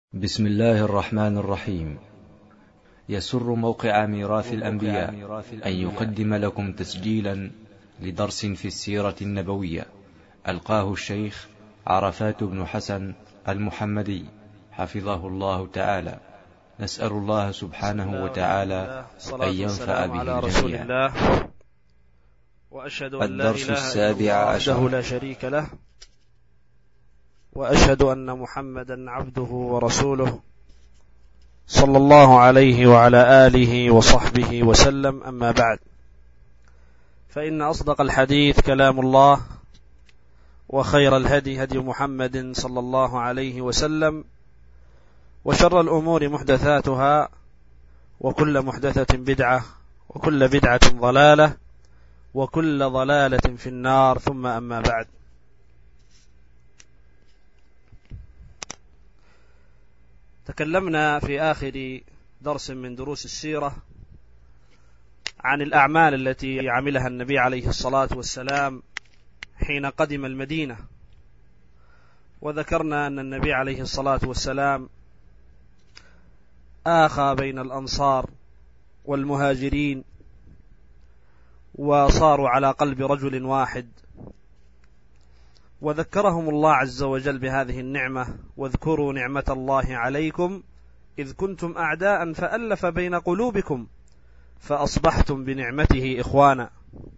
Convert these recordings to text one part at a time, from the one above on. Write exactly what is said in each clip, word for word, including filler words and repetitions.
بسم الله الرحمن الرحيم. يسر موقع ميراث الأنبياء أن يقدم لكم تسجيلا لدرس في السيرة النبوية ألقاه الشيخ عرفات بن حسن المحمدي حفظه الله تعالى. نسأل الله سبحانه وتعالى أن ينفع به الجميع. الدرس السابع عشر لا شريك له، وأشهد أن محمدا عبده ورسوله صلى الله عليه وعلى آله وصحبه وسلم. أما بعد، فإن أصدق الحديث كلام الله، وخير الهدي هدي محمد صلى الله عليه وسلم، وشر الأمور محدثاتها، وكل محدثة بدعة، وكل بدعة ضلالة، وكل ضلالة في النار. ثم أما بعد، تكلمنا في آخر درس من دروس السيرة عن الأعمال التي عملها النبي عليه الصلاة والسلام حين قدم المدينة، وذكرنا أن النبي عليه الصلاة والسلام آخى بين الأنصار والمهاجرين، وصاروا على قلب رجل واحد، وذكرهم الله عز وجل بهذه النعمة: واذكروا نعمة الله عليكم إذ كنتم أعداء فألف بين قلوبكم فأصبحتم بنعمته إخوانا.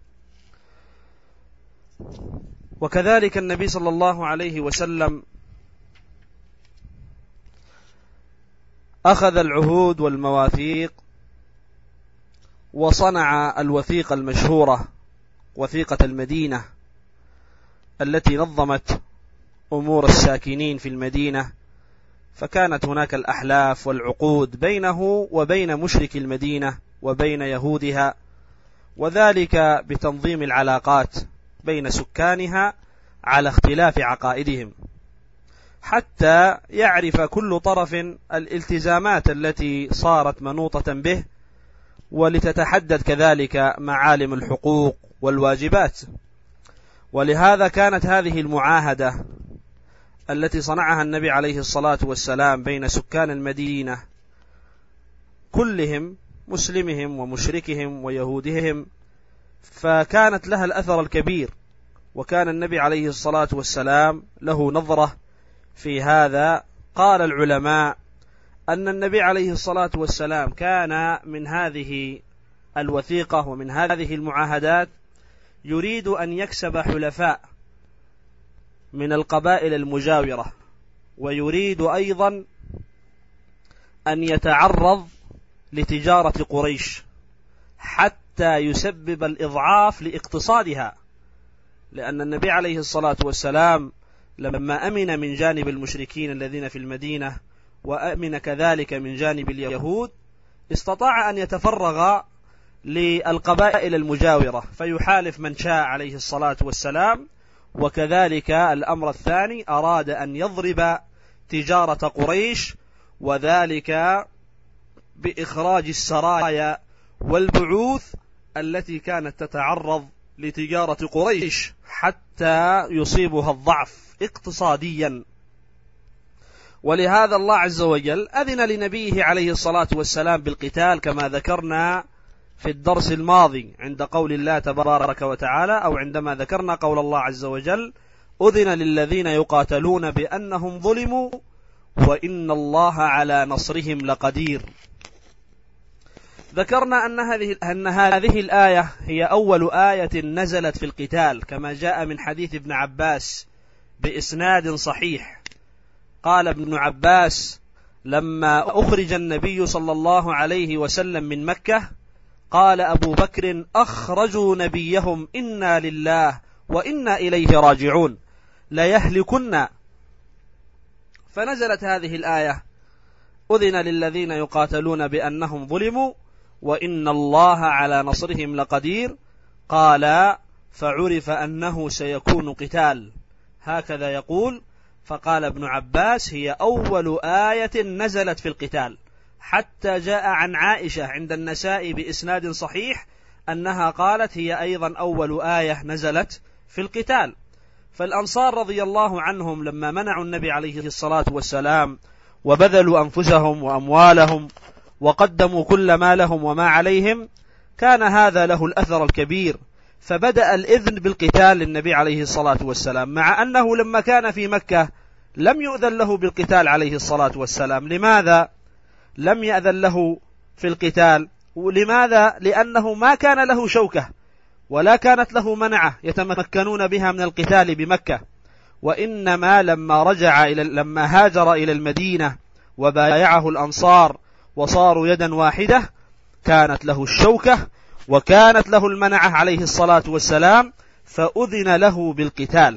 وكذلك النبي صلى الله عليه وسلم أخذ العهود والمواثيق، وصنع الوثيقة المشهورة وثيقة المدينة التي نظمت أمور الساكنين في المدينة، فكانت هناك الأحلاف والعقود بينه وبين مشرك المدينة وبين يهودها، وذلك بتنظيم العلاقات بين سكانها على اختلاف عقائدهم، حتى يعرف كل طرف الالتزامات التي صارت منوطة به، ولتتحدد كذلك معالم الحقوق والواجبات. ولهذا كانت هذه المعاهدة التي صنعها النبي عليه الصلاة والسلام بين سكان المدينة كلهم، مسلمهم ومشركهم ويهودهم، فكانت لها الأثر الكبير. وكان النبي عليه الصلاة والسلام له نظرة في هذا. قال العلماء أن النبي عليه الصلاة والسلام كان من هذه الوثيقة ومن هذه المعاهدات يريد أن يكسب حلفاء من القبائل المجاورة، ويريد أيضا أن يتعرض لتجارة قريش حتى يسبب الإضعاف لاقتصادها، لأن النبي عليه الصلاة والسلام لما أمن من جانب المشركين الذين في المدينة، وأمن كذلك من جانب اليهود، استطاع أن يتفرغ للقبائل المجاورة فيحالف من شاء عليه الصلاة والسلام. وكذلك الأمر الثاني، أراد أن يضرب تجارة قريش، وذلك بإخراج السرايا والبعوث التي كانت تتعرض لتجارة قريش حتى يصيبها الضعف اقتصاديا. ولهذا الله عز وجل أذن لنبيه عليه الصلاة والسلام بالقتال، كما ذكرنا في الدرس الماضي عند قول الله تبارك وتعالى، أو عندما ذكرنا قول الله عز وجل: أذن للذين يقاتلون بأنهم ظلموا وإن الله على نصرهم لقدير. ذكرنا أن هذه أن هذه الآية هي أول آية نزلت في القتال، كما جاء من حديث ابن عباس بإسناد صحيح. قال ابن عباس: لما أخرج النبي صلى الله عليه وسلم من مكة، قال أبو بكر: أخرجوا نبيهم إنا لله وإنا إليه راجعون ليهلكن. فنزلت هذه الآية: أذن للذين يقاتلون بأنهم ظلموا وإن الله على نصرهم لقدير. قال: فعرف أنه سيكون قتال. هكذا يقول. فقال ابن عباس: هي أول آية نزلت في القتال، حتى جاء عن عائشة عند النساء بإسناد صحيح أنها قالت: هي أيضا أول آية نزلت في القتال. فالأنصار رضي الله عنهم لما منعوا النبي عليه الصلاة والسلام وبذلوا أنفسهم وأموالهم وقدموا كل ما لهم وما عليهم، كان هذا له الأثر الكبير. فبدأ الإذن بالقتال للنبي عليه الصلاة والسلام، مع أنه لما كان في مكة لم يؤذن له بالقتال عليه الصلاة والسلام. لماذا لم يأذن له في القتال؟ ولماذا؟ لأنه ما كان له شوكة ولا كانت له منعة يتمكنون بها من القتال بمكة، وإنما لما رجع إلى لما هاجر إلى المدينة وبايعه الأنصار وصاروا يدا واحدة كانت له الشوكة وكانت له المنعة عليه الصلاة والسلام، فأذن له بالقتال.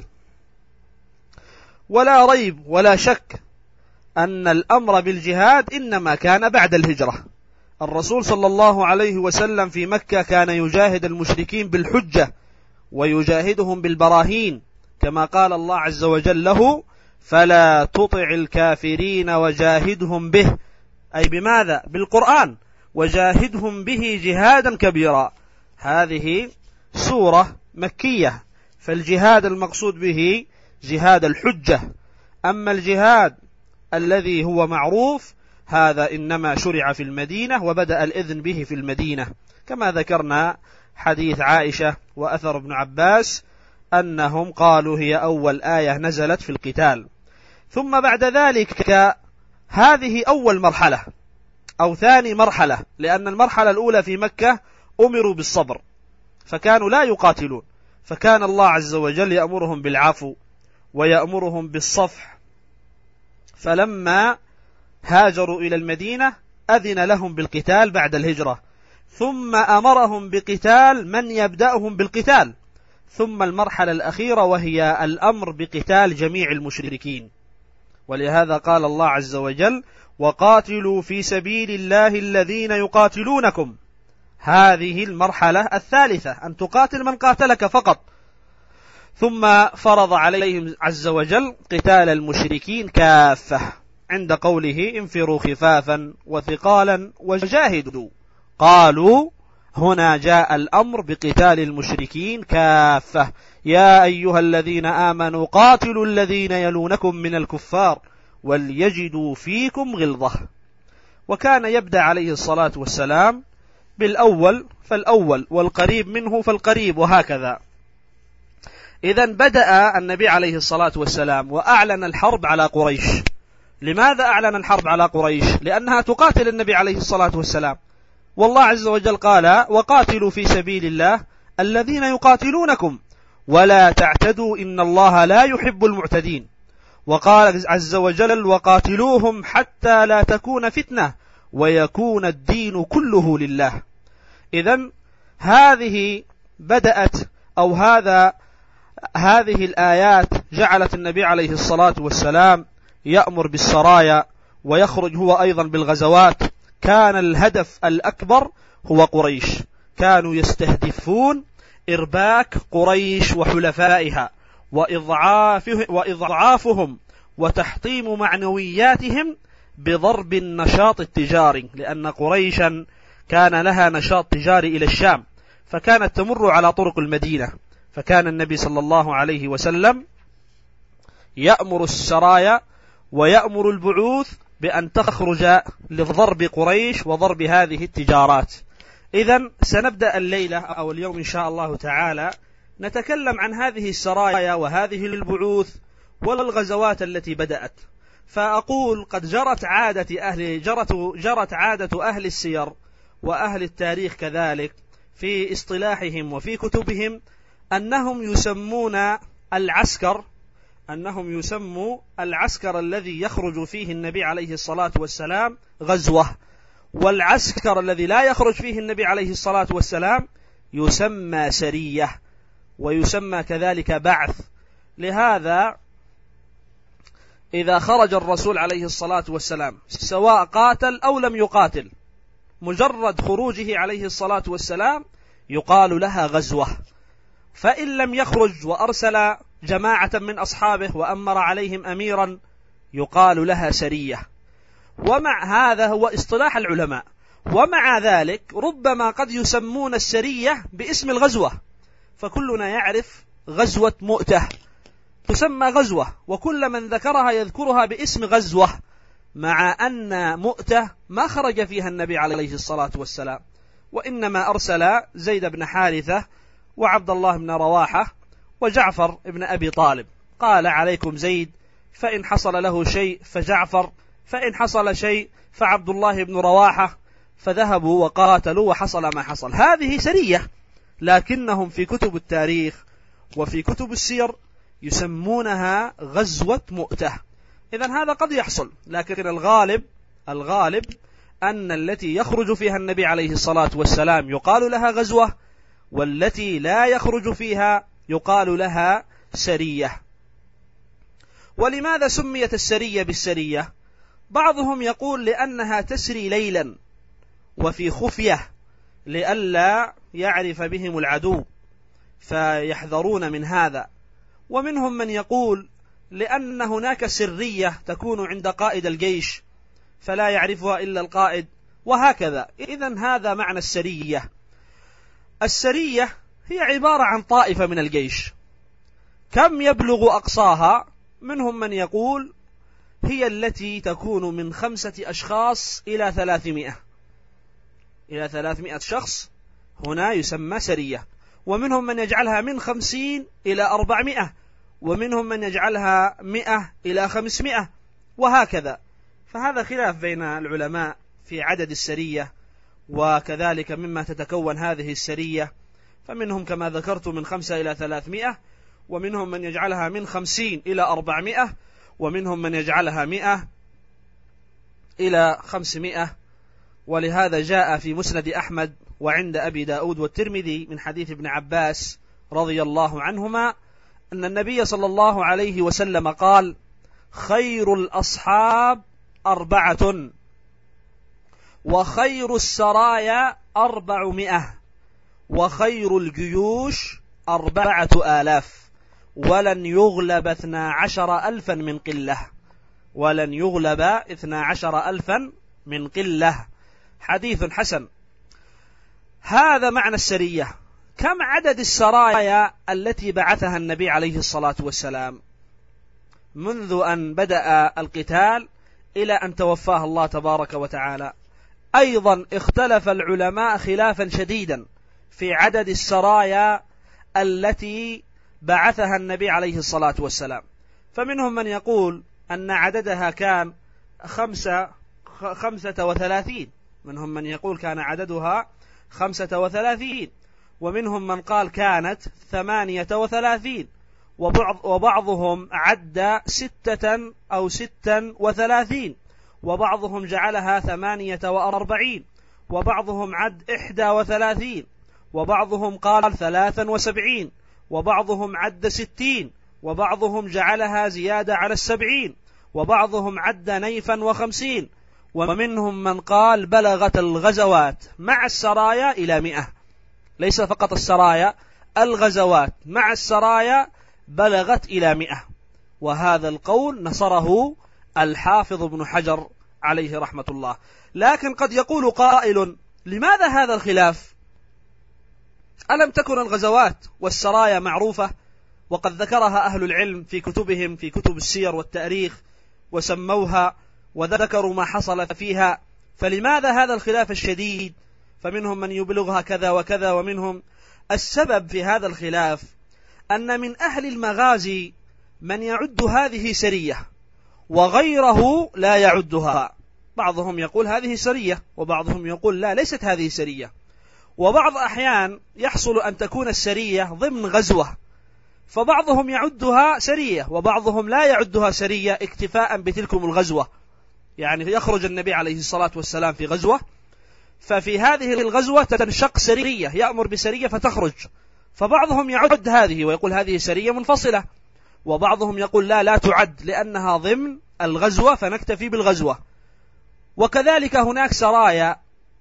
ولا ريب ولا شك أن الأمر بالجهاد إنما كان بعد الهجرة. الرسول صلى الله عليه وسلم في مكة كان يجاهد المشركين بالحجة ويجاهدهم بالبراهين، كما قال الله عز وجل له: فلا تطع الكافرين وجاهدهم به، أي بماذا؟ بالقرآن، وجاهدهم به جهادا كبيرا. هذه سورة مكية، فالجهاد المقصود به جهاد الحجة. أما الجهاد الذي هو معروف هذا إنما شرع في المدينة وبدأ الإذن به في المدينة، كما ذكرنا حديث عائشة وأثر ابن عباس أنهم قالوا هي أول آية نزلت في القتال. ثم بعد ذلك هذه أول مرحلة أو ثاني مرحلة، لأن المرحلة الأولى في مكة أمروا بالصبر فكانوا لا يقاتلون، فكان الله عز وجل يأمرهم بالعفو ويأمرهم بالصفح. فلما هاجروا إلى المدينة أذن لهم بالقتال بعد الهجرة، ثم أمرهم بقتال من يبدأهم بالقتال، ثم المرحلة الأخيرة وهي الأمر بقتال جميع المشركين. ولهذا قال الله عز وجل: وقاتلوا في سبيل الله الذين يقاتلونكم. هذه المرحلة الثالثة، أن تقاتل من قاتلك فقط. ثم فرض عليهم عز وجل قتال المشركين كافة، عند قوله: انفروا خفافا وثقالا وجاهدوا. قالوا هنا جاء الأمر بقتال المشركين كافة: يا أيها الذين آمنوا قاتلوا الذين يلونكم من الكفار وليجدوا فيكم غلظة. وكان يبدأ عليه الصلاة والسلام بالأول فالأول، والقريب منه فالقريب، وهكذا. إذن بدأ النبي عليه الصلاة والسلام وأعلن الحرب على قريش. لماذا أعلن الحرب على قريش؟ لأنها تقاتل النبي عليه الصلاة والسلام، والله عز وجل قال: وقاتلوا في سبيل الله الذين يقاتلونكم ولا تعتدوا إن الله لا يحب المعتدين. وقال عز وجل: وقاتلوهم حتى لا تكون فتنة ويكون الدين كله لله. إذن هذه بدأت أو هذا هذه الآيات جعلت النبي عليه الصلاة والسلام يأمر بالسرايا ويخرج هو أيضا بالغزوات. كان الهدف الأكبر هو قريش، كانوا يستهدفون إرباك قريش وحلفائها وإضعافه وإضعافهم وتحطيم معنوياتهم بضرب النشاط التجاري، لأن قريشا كان لها نشاط تجاري إلى الشام، فكانت تمر على طرق المدينة. فكان النبي صلى الله عليه وسلم يأمر السرايا ويأمر البعوث بأن تخرج لضرب قريش وضرب هذه التجارات. إذن سنبدأ الليلة أو اليوم إن شاء الله تعالى نتكلم عن هذه السرايا وهذه البعوث والغزوات التي بدأت. فأقول قد جرت عادة أهل جرت جرت عادة أهل السير وأهل التاريخ كذلك في اصطلاحهم وفي كتبهم أنهم يسمون العسكر أنهم يسموا العسكر الذي يخرج فيه النبي عليه الصلاة والسلام غزوة، والعسكر الذي لا يخرج فيه النبي عليه الصلاة والسلام يسمى سرية، ويسمى كذلك بعث. لهذا إذا خرج الرسول عليه الصلاة والسلام سواء قاتل أو لم يقاتل، مجرد خروجه عليه الصلاة والسلام يقال لها غزوة. فإن لم يخرج وأرسل جماعة من أصحابه وأمر عليهم أميرا يقال لها سرية. ومع هذا هو اصطلاح العلماء. ومع ذلك ربما قد يسمون السرية باسم الغزوة، فكلنا يعرف غزوة مؤتة تسمى غزوة، وكل من ذكرها يذكرها باسم غزوة. مع أن مؤتة ما خرج فيها النبي عليه الصلاة والسلام، وإنما أرسل زيد بن حارثة وعبد الله بن رواحة وجعفر بن أبي طالب، قال عليكم زيد، فإن حصل له شيء فجعفر، فإن حصل شيء فعبد الله بن رواحة، فذهبوا وقاتلوا وحصل ما حصل. هذه سرية، لكنهم في كتب التاريخ وفي كتب السير يسمونها غزوة مؤتة. إذن هذا قد يحصل، لكن الغالب الغالب أن التي يخرج فيها النبي عليه الصلاة والسلام يقال لها غزوة، والتي لا يخرج فيها يقال لها سرية. ولماذا سميت السرية بالسرية؟ بعضهم يقول لأنها تسري ليلا وفي خفية لئلا يعرف بهم العدو فيحذرون من هذا، ومنهم من يقول لأن هناك سرية تكون عند قائد الجيش فلا يعرفها إلا القائد، وهكذا. إذن هذا معنى السرية. السرية هي عبارة عن طائفة من الجيش. كم يبلغ أقصاها؟ منهم من يقول هي التي تكون من خمسة أشخاص إلى ثلاثمائة إلى ثلاثمائة شخص، هنا يسمى سرية. ومنهم من يجعلها من خمسين إلى أربعمائة، ومنهم من يجعلها مئة إلى خمسمائة، وهكذا. فهذا خلاف بين العلماء في عدد السرية، وكذلك مما تتكون هذه السرية، فمنهم كما ذكرت من خمسة إلى ثلاثمائة، ومنهم من يجعلها من خمسين إلى أربعمائة، ومنهم من يجعلها مئة إلى خمسمائة. ولهذا جاء في مسند أحمد وعند أبي داود والترمذي من حديث ابن عباس رضي الله عنهما أن النبي صلى الله عليه وسلم قال: خير الأصحاب أربعة، وخير السرايا أربعمائة، وخير الجيوش أربعة آلاف، ولن يغلب اثنا عشر ألفا من قلة، ولن يغلب اثنا عشر ألفا من قلة. حديث حسن. هذا معنى السرية. كم عدد السرايا التي بعثها النبي عليه الصلاة والسلام منذ أن بدأ القتال إلى أن توفاه الله تبارك وتعالى؟ أيضا اختلف العلماء خلافا شديدا في عدد السرايا التي بعثها النبي عليه الصلاة والسلام. فمنهم من يقول أن عددها كان خمسة, خمسة وثلاثين، منهم من يقول كان عددها خمسة وثلاثين، ومنهم من قال كانت ثمانية وثلاثين، وبعضهم عد ستة أو ستا وثلاثين، وبعضهم جعلها ثمانية وأربعين، وبعضهم عد إحدى وثلاثين، وبعضهم قال ثلاثا وسبعين، وبعضهم عد ستين، وبعضهم جعلها زيادة على السبعين، وبعضهم عد نيفا وخمسين، ومنهم من قال بلغت الغزوات مع السرايا إلى مئة. ليس فقط السرايا، الغزوات مع السرايا بلغت إلى مئة. وهذا القول نصره الحافظ ابن حجر عليه رحمة الله. لكن قد يقول قائل: لماذا هذا الخلاف؟ ألم تكن الغزوات والسرايا معروفة وقد ذكرها أهل العلم في كتبهم في كتب السير والتاريخ وسموها وذكروا ما حصل فيها، فلماذا هذا الخلاف الشديد؟ فمنهم من يبلغها كذا وكذا ومنهم. السبب في هذا الخلاف أن من أهل المغازي من يعد هذه سرية وغيره لا يعدها. بعضهم يقول هذه سرية، وبعضهم يقول لا، ليست هذه سرية. وبعض أحيان يحصل أن تكون السرية ضمن غزوة، فبعضهم يعدها سرية وبعضهم لا يعدها سرية اكتفاء بتلكم الغزوة. يعني يخرج النبي عليه الصلاة والسلام في غزوة، ففي هذه الغزوة تنشق سرية، يأمر بسرية فتخرج، فبعضهم يعد هذه ويقول هذه سرية منفصلة، وبعضهم يقول لا لا تعد لأنها ضمن الغزوة فنكتفي بالغزوة. وكذلك هناك سرايا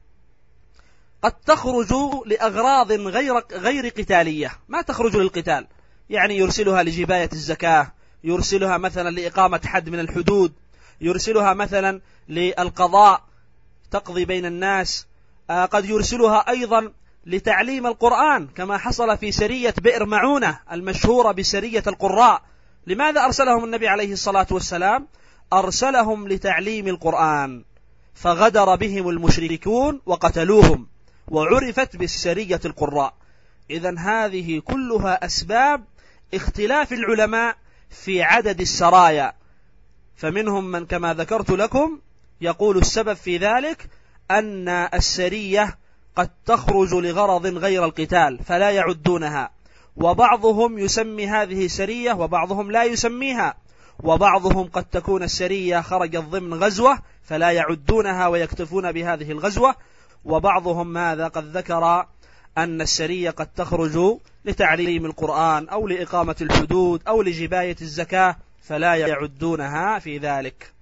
قد تخرج لأغراض غير غير قتالية، ما تخرج للقتال، يعني يرسلها لجباية الزكاة، يرسلها مثلا لإقامة حد من الحدود، يرسلها مثلا للقضاء تقضي بين الناس، قد يرسلها أيضا لتعليم القرآن كما حصل في سرية بئر معونة المشهورة بسرية القراء. لماذا أرسلهم النبي عليه الصلاة والسلام؟ أرسلهم لتعليم القرآن، فغدر بهم المشركون وقتلوهم، وعرفت بالسرية القراء. إذن هذه كلها أسباب اختلاف العلماء في عدد السرايا، فمنهم من كما ذكرت لكم يقول السبب في ذلك أن السرية قد تخرج لغرض غير القتال فلا يعدونها، وبعضهم يسمي هذه سرية وبعضهم لا يسميها، وبعضهم قد تكون السرية خرجت ضمن غزوة فلا يعدونها ويكتفون بهذه الغزوة، وبعضهم ماذا قد ذكر أن السرية قد تخرج لتعليم القرآن أو لإقامة الحدود أو لجباية الزكاة فلا يعدونها في ذلك.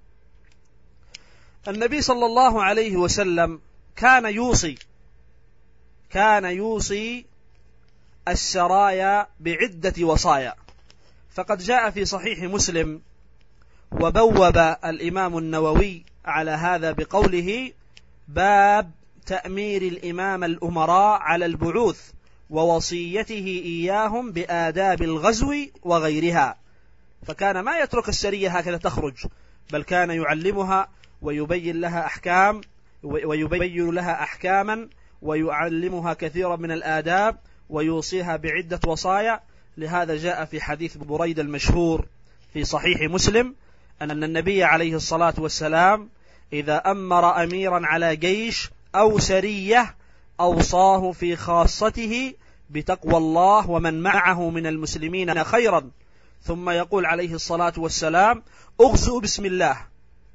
النبي صلى الله عليه وسلم كان يوصي كان يوصي السرايا بعدة وصايا، فقد جاء في صحيح مسلم وبوب الإمام النووي على هذا بقوله: باب تأمير الإمام الأمراء على البعوث ووصيته إياهم بآداب الغزو وغيرها. فكان ما يترك السرية هكذا تخرج، بل كان يعلمها ويبين لها أحكام ويبين لها أحكاما ويعلمها كثيرا من الآداب ويوصيها بعدة وصايا. لهذا جاء في حديث بريدة المشهور في صحيح مسلم أن النبي عليه الصلاة والسلام إذا أمر أميرا على جيش أو سرية أوصاه في خاصته بتقوى الله ومن معه من المسلمين خيرا، ثم يقول عليه الصلاة والسلام: أغزوا بسم الله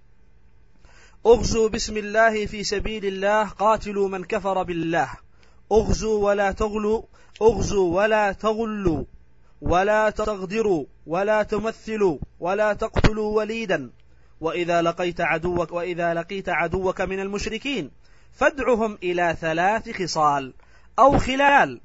أغزوا بسم الله في سبيل الله، قاتلوا من كفر بالله، أغزوا ولا تغلوا أغزوا ولا تغلوا ولا تغدروا ولا تمثلوا ولا تقتلوا وليدا، وإذا لقيت عدوك وإذا لقيت عدوك من المشركين فادعهم إلى ثلاث خصال أو خلال،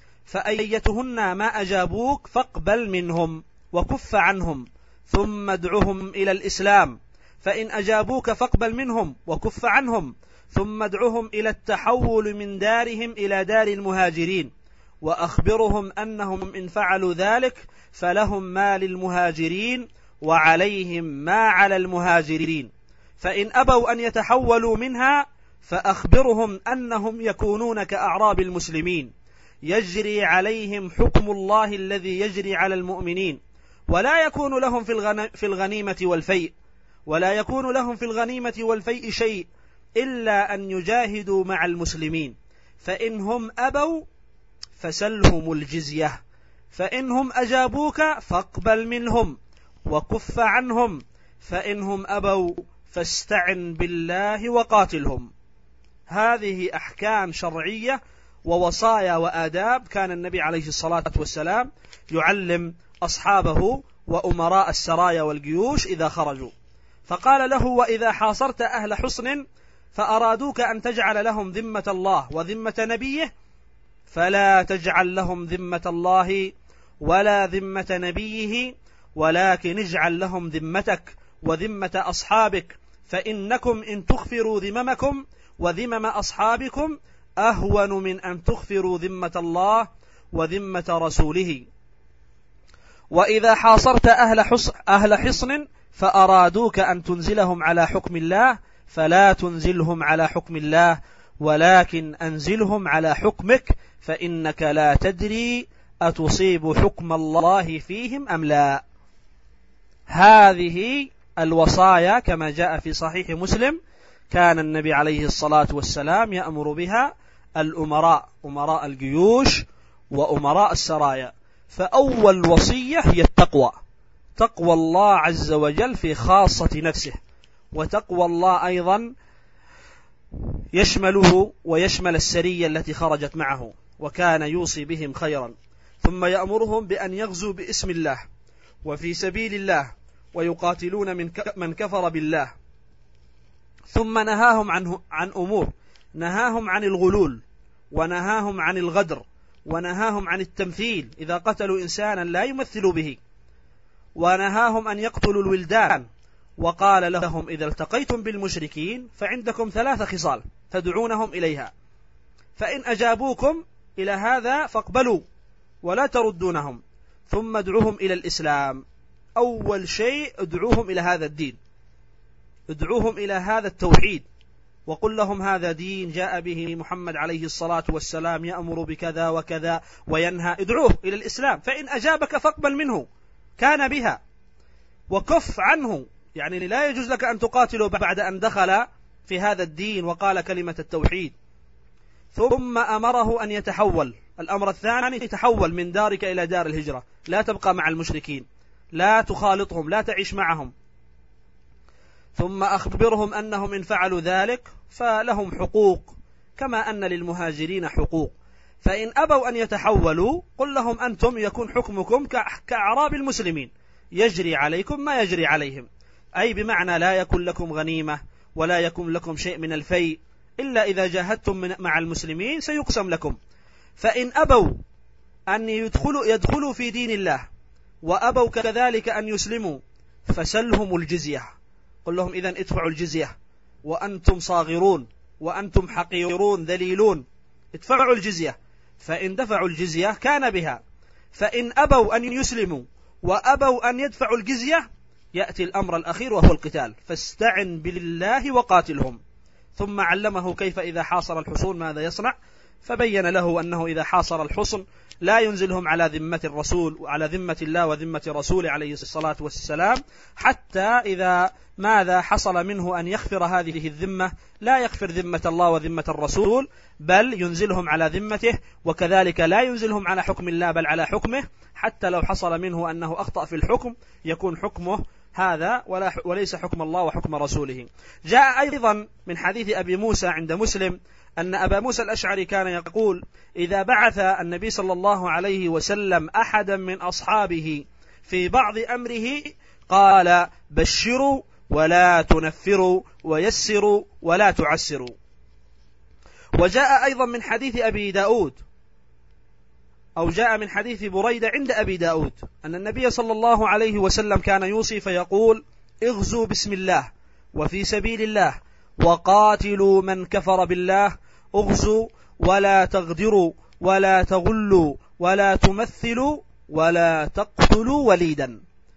فأيتهن ما أجابوك فاقبل منهم وكف عنهم، ثم ادعهم إلى الإسلام، فإن أجابوك فاقبل منهم وكف عنهم، ثم ادعهم إلى التحول من دارهم إلى دار المهاجرين، وأخبرهم أنهم إن فعلوا ذلك فلهم ما للمهاجرين وعليهم ما على المهاجرين، فإن أبوا أن يتحولوا منها فأخبرهم أنهم يكونون كأعراب المسلمين، يجري عليهم حكم الله الذي يجري على المؤمنين، ولا يكون لهم في الغنيمة والفيء ولا يكون لهم في الغنيمة والفيء شيء إلا أن يجاهدوا مع المسلمين، فإنهم أبوا فسلهم الجزية، فإنهم أجابوك فاقبل منهم وكف عنهم، فإنهم أبوا فاستعن بالله وقاتلهم. هذه أحكام شرعية ووصايا وآداب كان النبي عليه الصلاة والسلام يعلم أصحابه وأمراء السرايا والجيوش إذا خرجوا. فقال له: وإذا حاصرت أهل حصن فأرادوك أن تجعل لهم ذمة الله وذمة نبيه فلا تجعل لهم ذمة الله ولا ذمة نبيه، ولكن اجعل لهم ذمتك وذمة أصحابك، فإنكم إن تغفروا ذممكم وذمم أصحابكم أهون من أن تغفروا ذمة الله وذمة رسوله. وإذا حاصرت أهل حصن فأرادوك أن تنزلهم على حكم الله فلا تنزلهم على حكم الله، ولكن أنزلهم على حكمك، فإنك لا تدري أتصيب حكم الله فيهم أم لا. هذه الوصايا كما جاء في صحيح مسلم كان النبي عليه الصلاة والسلام يأمر بها الأمراء، أمراء الجيوش وأمراء السرايا. فأول وصية هي التقوى، تقوى الله عز وجل في خاصة نفسه، وتقوى الله أيضا يشمله ويشمل السرية التي خرجت معه، وكان يوصي بهم خيرا. ثم يأمرهم بأن يغزوا باسم الله وفي سبيل الله ويقاتلون من من كفر بالله. ثم نهاهم عنه عن أمور، نهاهم عن الغلول، ونهاهم عن الغدر، ونهاهم عن التمثيل إذا قتلوا إنسانا لا يمثلوا به، ونهاهم أن يقتلوا الولدان، وقال لهم: إذا التقيتم بالمشركين فعندكم ثلاث خصال تدعونهم إليها، فإن أجابوكم إلى هذا فاقبلوا ولا تردونهم، ثم ادعوهم إلى الإسلام، أول شيء ادعوهم إلى هذا الدين، ادعوهم إلى هذا التوحيد، وقل لهم هذا دين جاء به محمد عليه الصلاة والسلام يأمر بكذا وكذا وينهى، ادعوه إلى الإسلام، فإن أجابك فاقبل منه كان بها وكف عنه. يعني لا يجوز لك أن تقاتله بعد أن دخل في هذا الدين وقال كلمة التوحيد. ثم أمره أن يتحول. الأمر الثاني يتحول من دارك إلى دار الهجرة، لا تبقى مع المشركين، لا تخالطهم، لا تعيش معهم. ثم أخبرهم أنهم إن فعلوا ذلك فلهم حقوق كما أن للمهاجرين حقوق، فإن أبوا أن يتحولوا قل لهم أنتم يكون حكمكم كأعراب المسلمين، يجري عليكم ما يجري عليهم، أي بمعنى لا يكون لكم غنيمة ولا يكون لكم شيء من الفيء إلا إذا جاهدتم مع المسلمين سيقسم لكم. فإن أبوا أن يدخلوا, يدخلوا في دين الله وأبوا كذلك أن يسلموا فسلهم الجزية، قل لهم إذن ادفعوا الجزية وأنتم صاغرون وأنتم حقيرون ذليلون، ادفعوا الجزية. فإن دفعوا الجزية كان بها. فإن أبوا أن يسلموا وأبوا أن يدفعوا الجزية يأتي الأمر الأخير وهو القتال، فاستعن بالله وقاتلهم. ثم علمه كيف إذا حاصر الحصون ماذا يصنع، فبين له أنه إذا حاصر الحصن لا ينزلهم على ذمة الرسول وعلى ذمة الله وذمة رسوله عليه الصلاة والسلام، حتى إذا ماذا حصل منه أن يغفر هذه الذمة لا يغفر ذمة الله وذمة الرسول، بل ينزلهم على ذمته، وكذلك لا ينزلهم على حكم الله بل على حكمه، حتى لو حصل منه أنه أخطأ في الحكم يكون حكمه هذا ولا وليس حكم الله وحكم رسوله. جاء أيضا من حديث أبي موسى عند مسلم أن أبا موسى الأشعري كان يقول إذا بعث النبي صلى الله عليه وسلم أحدا من أصحابه في بعض أمره قال بشروا ولا تنفروا ويسروا ولا تعسروا. وجاء أيضا من حديث أبي داود أو جاء من حديث بريدة عند أبي داود أن النبي صلى الله عليه وسلم كان يوصي فيقول اغزوا بسم الله وفي سبيل الله وقاتلوا من كفر بالله، اغزوا ولا تغدروا ولا تغلوا ولا تمثلوا ولا تقتلوا وليدا.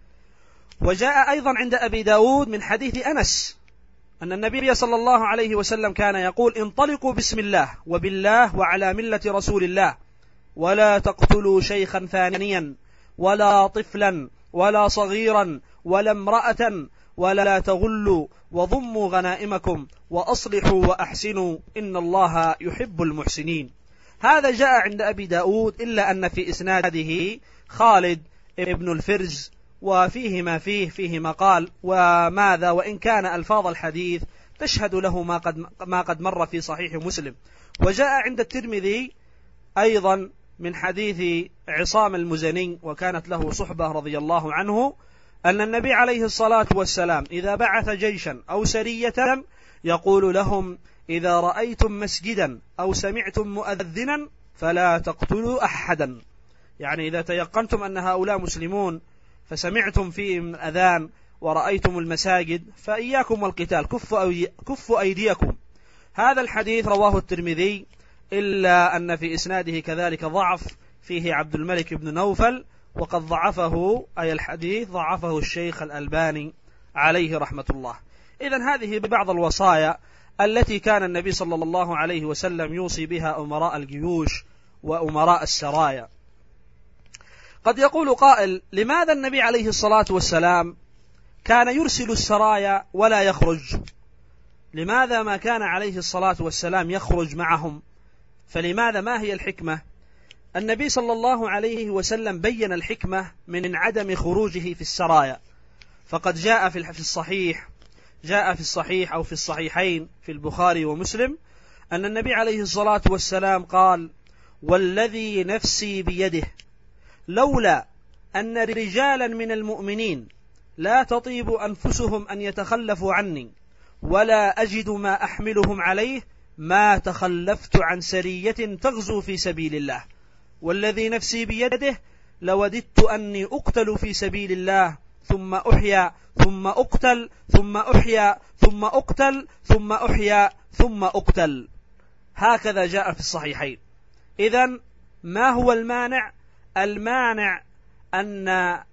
وجاء أيضا عند أبي داود من حديث أنس أن النبي صلى الله عليه وسلم كان يقول انطلقوا بسم الله وبالله وعلى ملة رسول الله، ولا تقتلوا شيخا ثانيا ولا طفلا ولا صغيرا ولا امرأة ولا تغلوا وضموا غنائمكم وأصلحوا وأحسنوا إن الله يحب المحسنين. هذا جاء عند أبي داود إلا أن في إسناده خالد ابن الفرز وفيه ما فيه فيه مقال وماذا، وإن كان ألفاظ الحديث تشهد له ما قد, ما قد مر في صحيح مسلم. وجاء عند الترمذي أيضا من حديث عصام المزني وكانت له صحبة رضي الله عنه أن النبي عليه الصلاة والسلام إذا بعث جيشا أو سرية يقول لهم إذا رأيتم مسجدا أو سمعتم مؤذنا فلا تقتلوا أحدا، يعني إذا تيقنتم أن هؤلاء مسلمون فسمعتم فيهم أذان ورأيتم المساجد فإياكم والقتال، كفوا أيديكم. هذا الحديث رواه الترمذي إلا أن في إسناده كذلك ضعف، فيه عبد الملك بن نوفل وقد ضعفه أي الحديث ضعفه الشيخ الألباني عليه رحمة الله. إذن هذه بعض الوصايا التي كان النبي صلى الله عليه وسلم يوصي بها أمراء الجيوش وأمراء السرايا. قد يقول قائل لماذا النبي عليه الصلاة والسلام كان يرسل السرايا ولا يخرج؟ لماذا ما كان عليه الصلاة والسلام يخرج معهم؟ فلماذا؟ ما هي الحكمة؟ النبي صلى الله عليه وسلم بين الحكمة من عدم خروجه في السرايا، فقد جاء في الصحيح جاء في الصحيح أو في الصحيحين في البخاري ومسلم أن النبي عليه الصلاة والسلام قال والذي نفسي بيده لولا أن رجالا من المؤمنين لا تطيب أنفسهم أن يتخلفوا عني ولا أجد ما أحملهم عليه ما تخلفت عن سرية تغزو في سبيل الله، والذي نفسي بيده لوددت أني أقتل في سبيل الله ثم أحيا ثم أقتل ثم أحيا ثم أقتل ثم أحيا ثم أقتل. هكذا جاء في الصحيحين. إذن ما هو المانع؟ المانع أن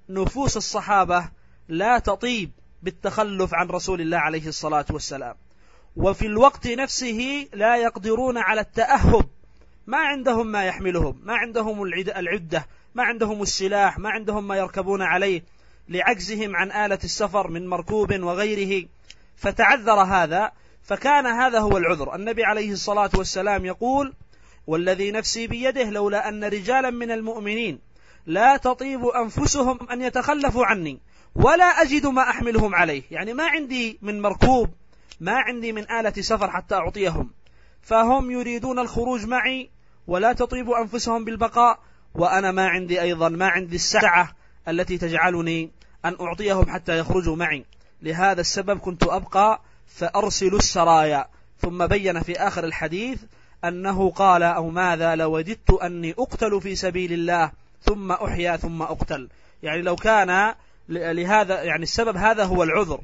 نفوس الصحابة لا تطيب بالتخلف عن رسول الله عليه الصلاة والسلام، وفي الوقت نفسه لا يقدرون على التأهب، ما عندهم ما يحملهم، ما عندهم العدة، ما عندهم السلاح، ما عندهم ما يركبون عليه لعجزهم عن آلة السفر من مركوب وغيره، فتعذر هذا، فكان هذا هو العذر. النبي عليه الصلاة والسلام يقول: والذي نفسي بيده لولا أن رجالا من المؤمنين لا تطيب أنفسهم أن يتخلفوا عني ولا أجد ما أحملهم عليه، يعني ما عندي من مركوب، ما عندي من آلة سفر حتى أعطيهم، فهم يريدون الخروج معي ولا تطيب أنفسهم بالبقاء، وأنا ما عندي أيضا ما عندي السعة التي تجعلني أن أعطيهم حتى يخرجوا معي، لهذا السبب كنت أبقى فأرسل السرايا. ثم بين في آخر الحديث أنه قال: أو ماذا لوددت أني أقتل في سبيل الله ثم أحيا ثم أقتل، يعني لو كان لهذا يعني السبب هذا هو العذر،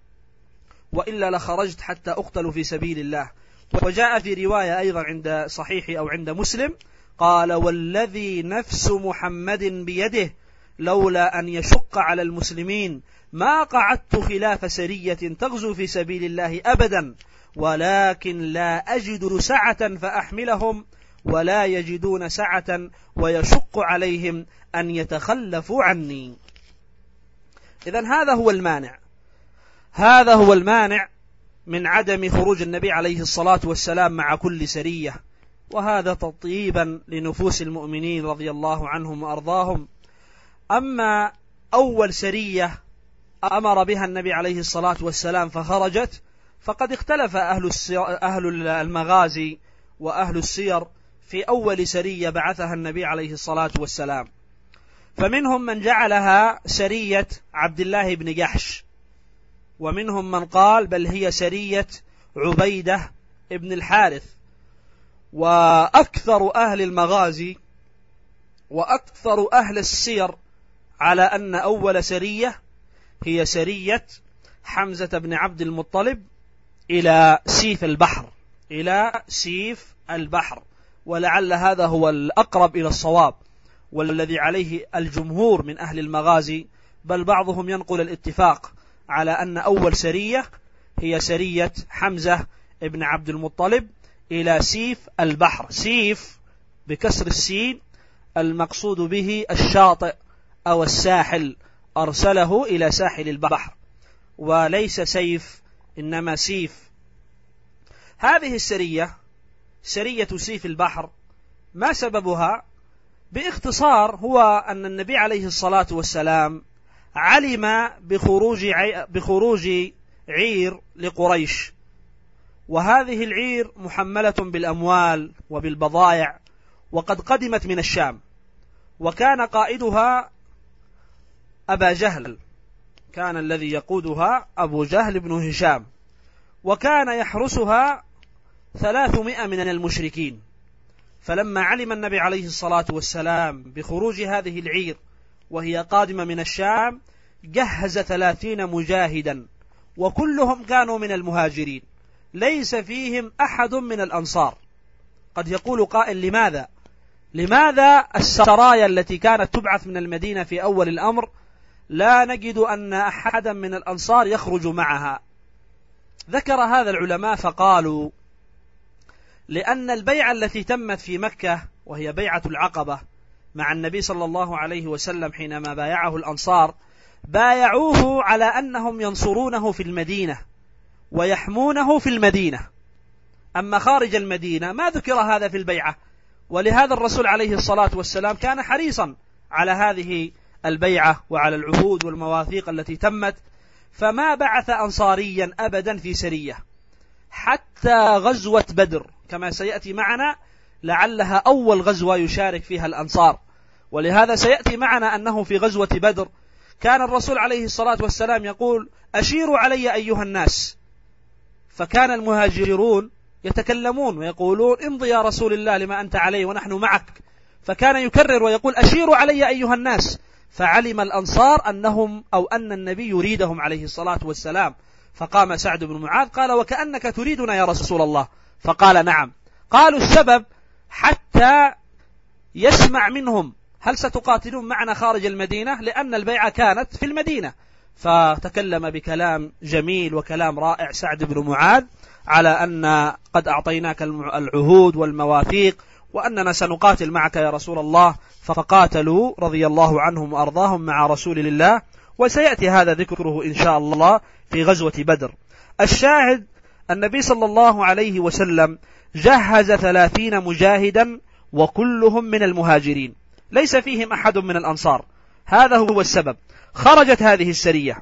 وإلا لخرجت حتى أقتل في سبيل الله. وجاء في رواية أيضا عند صحيح أو عند مسلم قال: والذي نفس محمد بيده لولا أن يشق على المسلمين ما قعدت خلاف سرية تغزو في سبيل الله أبدا، ولكن لا أجد سعة فأحملهم ولا يجدون سعة ويشق عليهم أن يتخلفوا عني. إذن هذا هو المانع، هذا هو المانع من عدم خروج النبي عليه الصلاة والسلام مع كل سرية، وهذا تطيبا لنفوس المؤمنين رضي الله عنهم وأرضاهم. أما أول سرية أمر بها النبي عليه الصلاة والسلام فخرجت، فقد اختلف أهل, أهل المغازي وأهل السير في أول سرية بعثها النبي عليه الصلاة والسلام، فمنهم من جعلها سرية عبد الله بن جحش، ومنهم من قال بل هي سرية عبيدة ابن الحارث. وأكثر أهل المغازي وأكثر أهل السير على أن أول سرية هي سرية حمزة بن عبد المطلب إلى سيف البحر، إلى سيف البحر، ولعل هذا هو الأقرب إلى الصواب والذي عليه الجمهور من أهل المغازي، بل بعضهم ينقل الاتفاق على أن أول سرية هي سرية حمزة بن عبد المطلب إلى سيف البحر. سيف بكسر السين المقصود به الشاطئ أو الساحل، أرسله إلى ساحل البحر، وليس سيف إنما سيف. هذه السرية سرية سيف البحر ما سببها؟ باختصار هو أن النبي عليه الصلاة والسلام علم بخروج بخروج عير لقريش، وهذه العير محملة بالأموال وبالبضائع، وقد قدمت من الشام، وكان قائدها أبا جهل، كان الذي يقودها أبو جهل بن هشام، وكان يحرسها ثلاثمائة من المشركين. فلما علم النبي عليه الصلاة والسلام بخروج هذه العير وهي قادمة من الشام جهز ثلاثين مجاهدا، وكلهم كانوا من المهاجرين، ليس فيهم أحد من الأنصار. قد يقول قائل: لماذا؟ لماذا السرايا التي كانت تبعث من المدينة في أول الأمر لا نجد أن أحدا من الأنصار يخرج معها؟ ذكر هذا العلماء فقالوا: لأن البيعة التي تمت في مكة وهي بيعة العقبة مع النبي صلى الله عليه وسلم حينما بايعه الأنصار، بايعوه على أنهم ينصرونه في المدينة ويحمونه في المدينة، أما خارج المدينة ما ذكر هذا في البيعة، ولهذا الرسول عليه الصلاة والسلام كان حريصا على هذه البيعة وعلى العهود والمواثيق التي تمت، فما بعث أنصاريا أبدا في سرية حتى غزوة بدر كما سيأتي معنا، لعلها أول غزوة يشارك فيها الأنصار. ولهذا سيأتي معنا أنه في غزوة بدر كان الرسول عليه الصلاة والسلام يقول: أشيروا علي أيها الناس، فكان المهاجرون يتكلمون ويقولون: امضي يا رسول الله لما أنت عليه ونحن معك، فكان يكرر ويقول: أشيروا علي أيها الناس، فعلم الأنصار أنهم أو أن النبي يريدهم عليه الصلاة والسلام، فقام سعد بن معاذ قال: وكأنك تريدنا يا رسول الله، فقال: نعم. قالوا: السبب حتى يسمع منهم هل ستقاتلون معنا خارج المدينة؟ لأن البيعة كانت في المدينة. فتكلم بكلام جميل وكلام رائع سعد بن معاذ على أن قد أعطيناك العهود والمواثيق وأننا سنقاتل معك يا رسول الله. فقاتلوا رضي الله عنهم وأرضاهم مع رسول الله، وسيأتي هذا ذكره إن شاء الله في غزوة بدر. الشاهد النبي صلى الله عليه وسلم جهز ثلاثين مجاهدا وكلهم من المهاجرين، ليس فيهم أحد من الأنصار. هذا هو السبب. خرجت هذه السرية.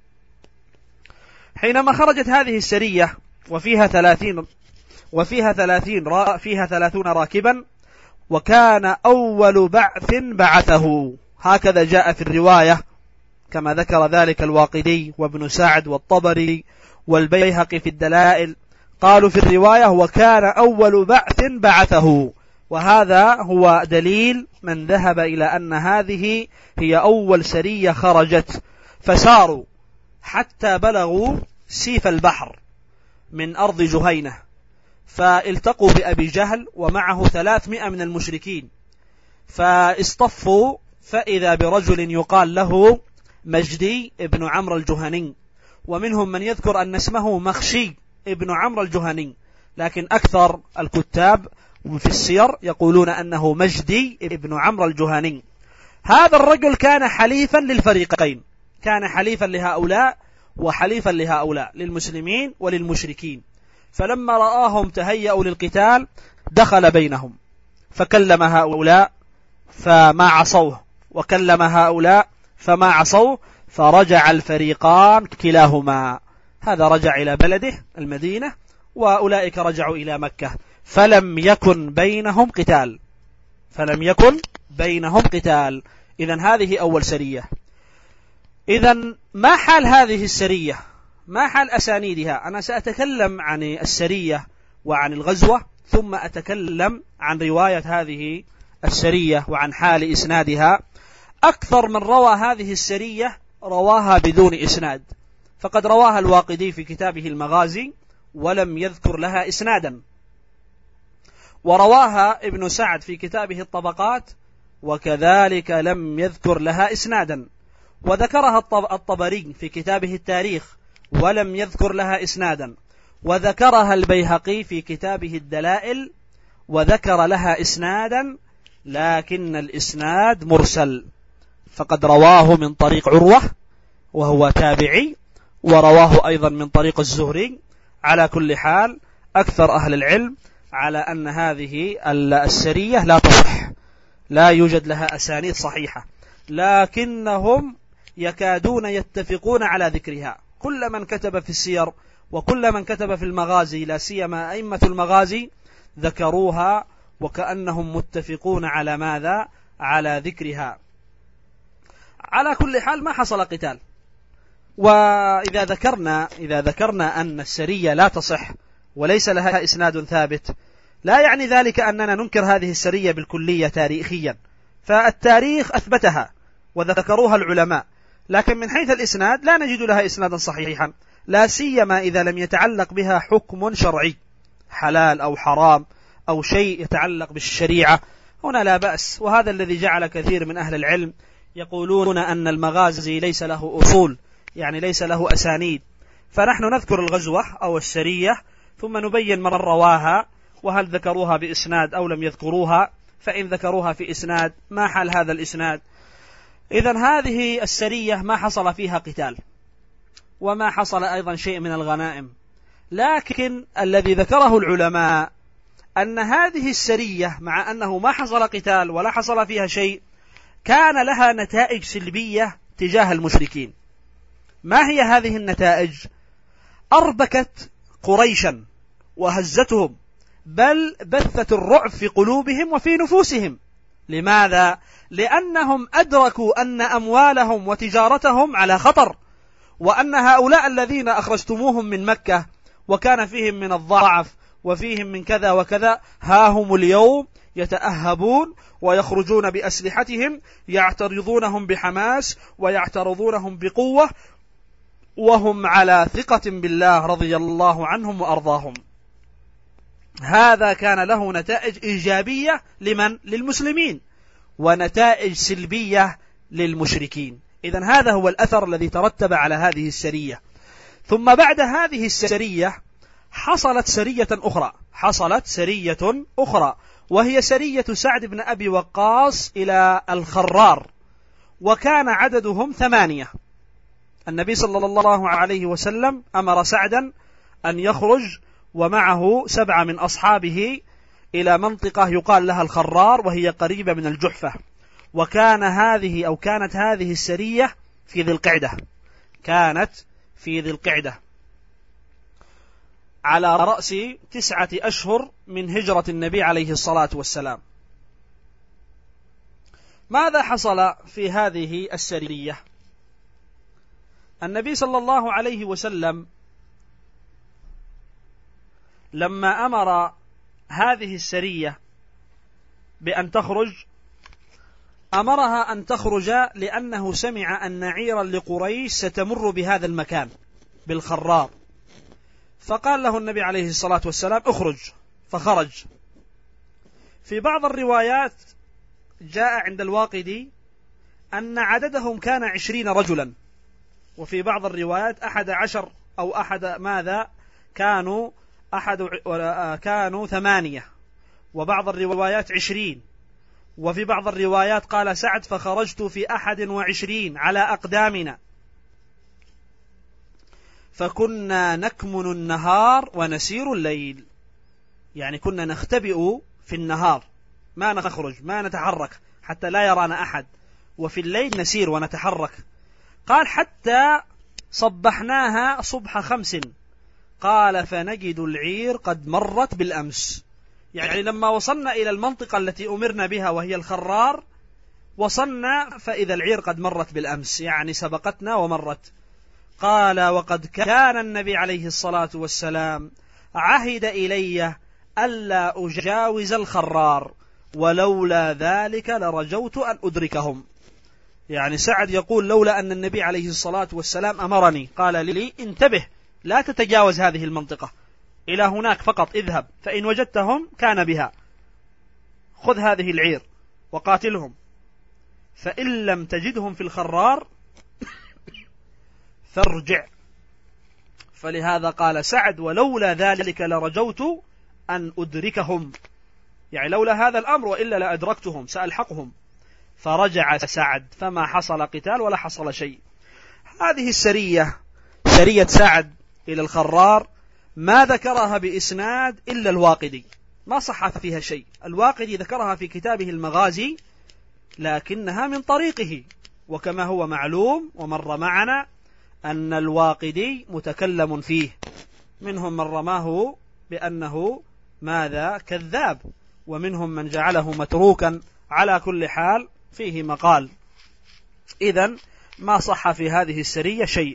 حينما خرجت هذه السرية وفيها ثلاثين وفيها ثلاثين را فيها ثلاثون راكبا، وكان أول بعث بعثه، هكذا جاء في الرواية كما ذكر ذلك الواقدي وابن سعد والطبري والبيهقي في الدلائل. قالوا في الرواية وكان أول بعث بعثه، وهذا هو دليل من ذهب إلى أن هذه هي أول سرية خرجت. فساروا حتى بلغوا سيف البحر من أرض جهينة، فالتقوا بأبي جهل ومعه ثلاثمائة من المشركين، فاصطفوا فإذا برجل يقال له مجدي ابن عمرو الجهني، ومنهم من يذكر أن اسمه مخشي ابن عمرو الجهني، لكن أكثر الكتاب في السير يقولون أنه مجدي ابن عمرو الجهني. هذا الرجل كان حليفا للفريقين، كان حليفا لهؤلاء وحليفا لهؤلاء، للمسلمين وللمشركين. فلما رآهم تهيأوا للقتال دخل بينهم، فكلم هؤلاء فما عصوه، وكلم هؤلاء فما عصوه، فرجع الفريقان كلاهما، هذا رجع إلى بلده المدينة وأولئك رجعوا إلى مكة، فلم يكن بينهم قتال فلم يكن بينهم قتال. إذن هذه أول سرية. إذن ما حال هذه السرية؟ ما حال أسانيدها؟ أنا سأتكلم عن السرية وعن الغزوة، ثم أتكلم عن رواية هذه السرية وعن حال إسنادها. أكثر من روى هذه السرية رواها بدون إسناد، فقد رواها الواقدي في كتابه المغازي ولم يذكر لها إسنادا، ورواها ابن سعد في كتابه الطبقات وكذلك لم يذكر لها إسنادا، وذكرها الطبري في كتابه التاريخ ولم يذكر لها إسنادا، وذكرها البيهقي في كتابه الدلائل وذكر لها إسنادا، لكن الإسناد مرسل، فقد رواه من طريق عروة وهو تابعي، ورواه أيضا من طريق الزهري. على كل حال أكثر أهل العلم على أن هذه السرية لا تصح، لا يوجد لها أسانيد صحيحة، لكنهم يكادون يتفقون على ذكرها. كل من كتب في السير وكل من كتب في المغازي، لا سيما أئمة المغازي، ذكروها وكأنهم متفقون على ماذا؟ على ذكرها. على كل حال ما حصل قتال. وإذا ذكرنا إذا ذكرنا أن السرية لا تصح وليس لها إسناد ثابت، لا يعني ذلك أننا ننكر هذه السرية بالكلية تاريخيا، فالتاريخ أثبتها وذكروها العلماء، لكن من حيث الإسناد لا نجد لها إسنادا صحيحا، لا سيما إذا لم يتعلق بها حكم شرعي حلال أو حرام أو شيء يتعلق بالشريعة، هنا لا بأس. وهذا الذي جعل كثير من أهل العلم يقولون أن المغازي ليس له أصول، يعني ليس له أسانيد، فنحن نذكر الغزوة أو السرية ثم نبين من رواها وهل ذكروها بإسناد أو لم يذكروها، فإن ذكروها في إسناد ما حال هذا الإسناد. إذن هذه السرية ما حصل فيها قتال وما حصل أيضا شيء من الغنائم، لكن الذي ذكره العلماء أن هذه السرية مع أنه ما حصل قتال ولا حصل فيها شيء كان لها نتائج سلبية تجاه المشركين. ما هي هذه النتائج؟ أربكت قريشا وهزتهم، بل بثت الرعب في قلوبهم وفي نفوسهم. لماذا؟ لأنهم أدركوا أن أموالهم وتجارتهم على خطر، وأن هؤلاء الذين أخرجتموهم من مكة وكان فيهم من الضعف وفيهم من كذا وكذا، ها هم اليوم يتأهبون ويخرجون بأسلحتهم، يعترضونهم بحماس ويعترضونهم بقوة، وهم على ثقة بالله رضي الله عنهم وأرضاهم. هذا كان له نتائج إيجابية لمن؟ للمسلمين. ونتائج سلبية للمشركين. إذن هذا هو الأثر الذي ترتب على هذه السرية. ثم بعد هذه السرية حصلت سرية أخرى حصلت سرية أخرى وهي سرية سعد بن أبي وقاص إلى الخرار، وكان عددهم ثمانية. النبي صلى الله عليه وسلم أمر سعدا أن يخرج ومعه سبعة من أصحابه إلى منطقة يقال لها الخرار، وهي قريبة من الجحفة. وكان هذه أو كانت هذه السرية في ذي القعدة كانت في ذي القعدة على رأس تسعة أشهر من هجرة النبي عليه الصلاة والسلام. ماذا حصل في هذه السرية؟ النبي صلى الله عليه وسلم لما أمر هذه السرية بأن تخرج أمرها أن تخرج لأنه سمع أن عيرا لقريش ستمر بهذا المكان بالخرار، فقال له النبي عليه الصلاة والسلام اخرج، فخرج. في بعض الروايات جاء عند الواقدي أن عددهم كان عشرين رجلا، وفي بعض الروايات أحد عشر أو أحد ماذا كانوا أحد كانوا ثمانية، وبعض الروايات عشرين، وفي بعض الروايات قال سعد فخرجت في أحد وعشرين على أقدامنا، فكنا نكمن النهار ونسير الليل، يعني كنا نختبئ في النهار ما نخرج ما نتحرك حتى لا يرانا أحد، وفي الليل نسير ونتحرك. قال حتى صبحناها صبح خمس، قال فنجد العير قد مرت بالأمس، يعني لما وصلنا إلى المنطقة التي أمرنا بها وهي الخرار وصلنا فإذا العير قد مرت بالأمس، يعني سبقتنا ومرت. قال وقد كان النبي عليه الصلاة والسلام عهد إلي ألا أجاوز الخرار، ولولا ذلك لرجوت أن أدركهم. يعني سعد يقول لولا أن النبي عليه الصلاة والسلام أمرني قال لي انتبه لا تتجاوز هذه المنطقة، إلى هناك فقط اذهب، فإن وجدتهم كان بها، خذ هذه العير وقاتلهم، فإن لم تجدهم في الخرار فارجع. فلهذا قال سعد ولولا ذلك لرجوت أن أدركهم، يعني لولا هذا الأمر وإلا لأدركتهم سألحقهم. فرجع سعد فما حصل قتال ولا حصل شيء. هذه السرية سرية سعد إلى الخرار ما ذكرها بإسناد إلا الواقدي، ما صح فيها شيء. الواقدي ذكرها في كتابه المغازي لكنها من طريقه، وكما هو معلوم ومر معنا أن الواقدي متكلم فيه، منهم من رماه بأنه ماذا كذاب، ومنهم من جعله متروكا، على كل حال فيه مقال. إذن ما صح في هذه السرية شيء.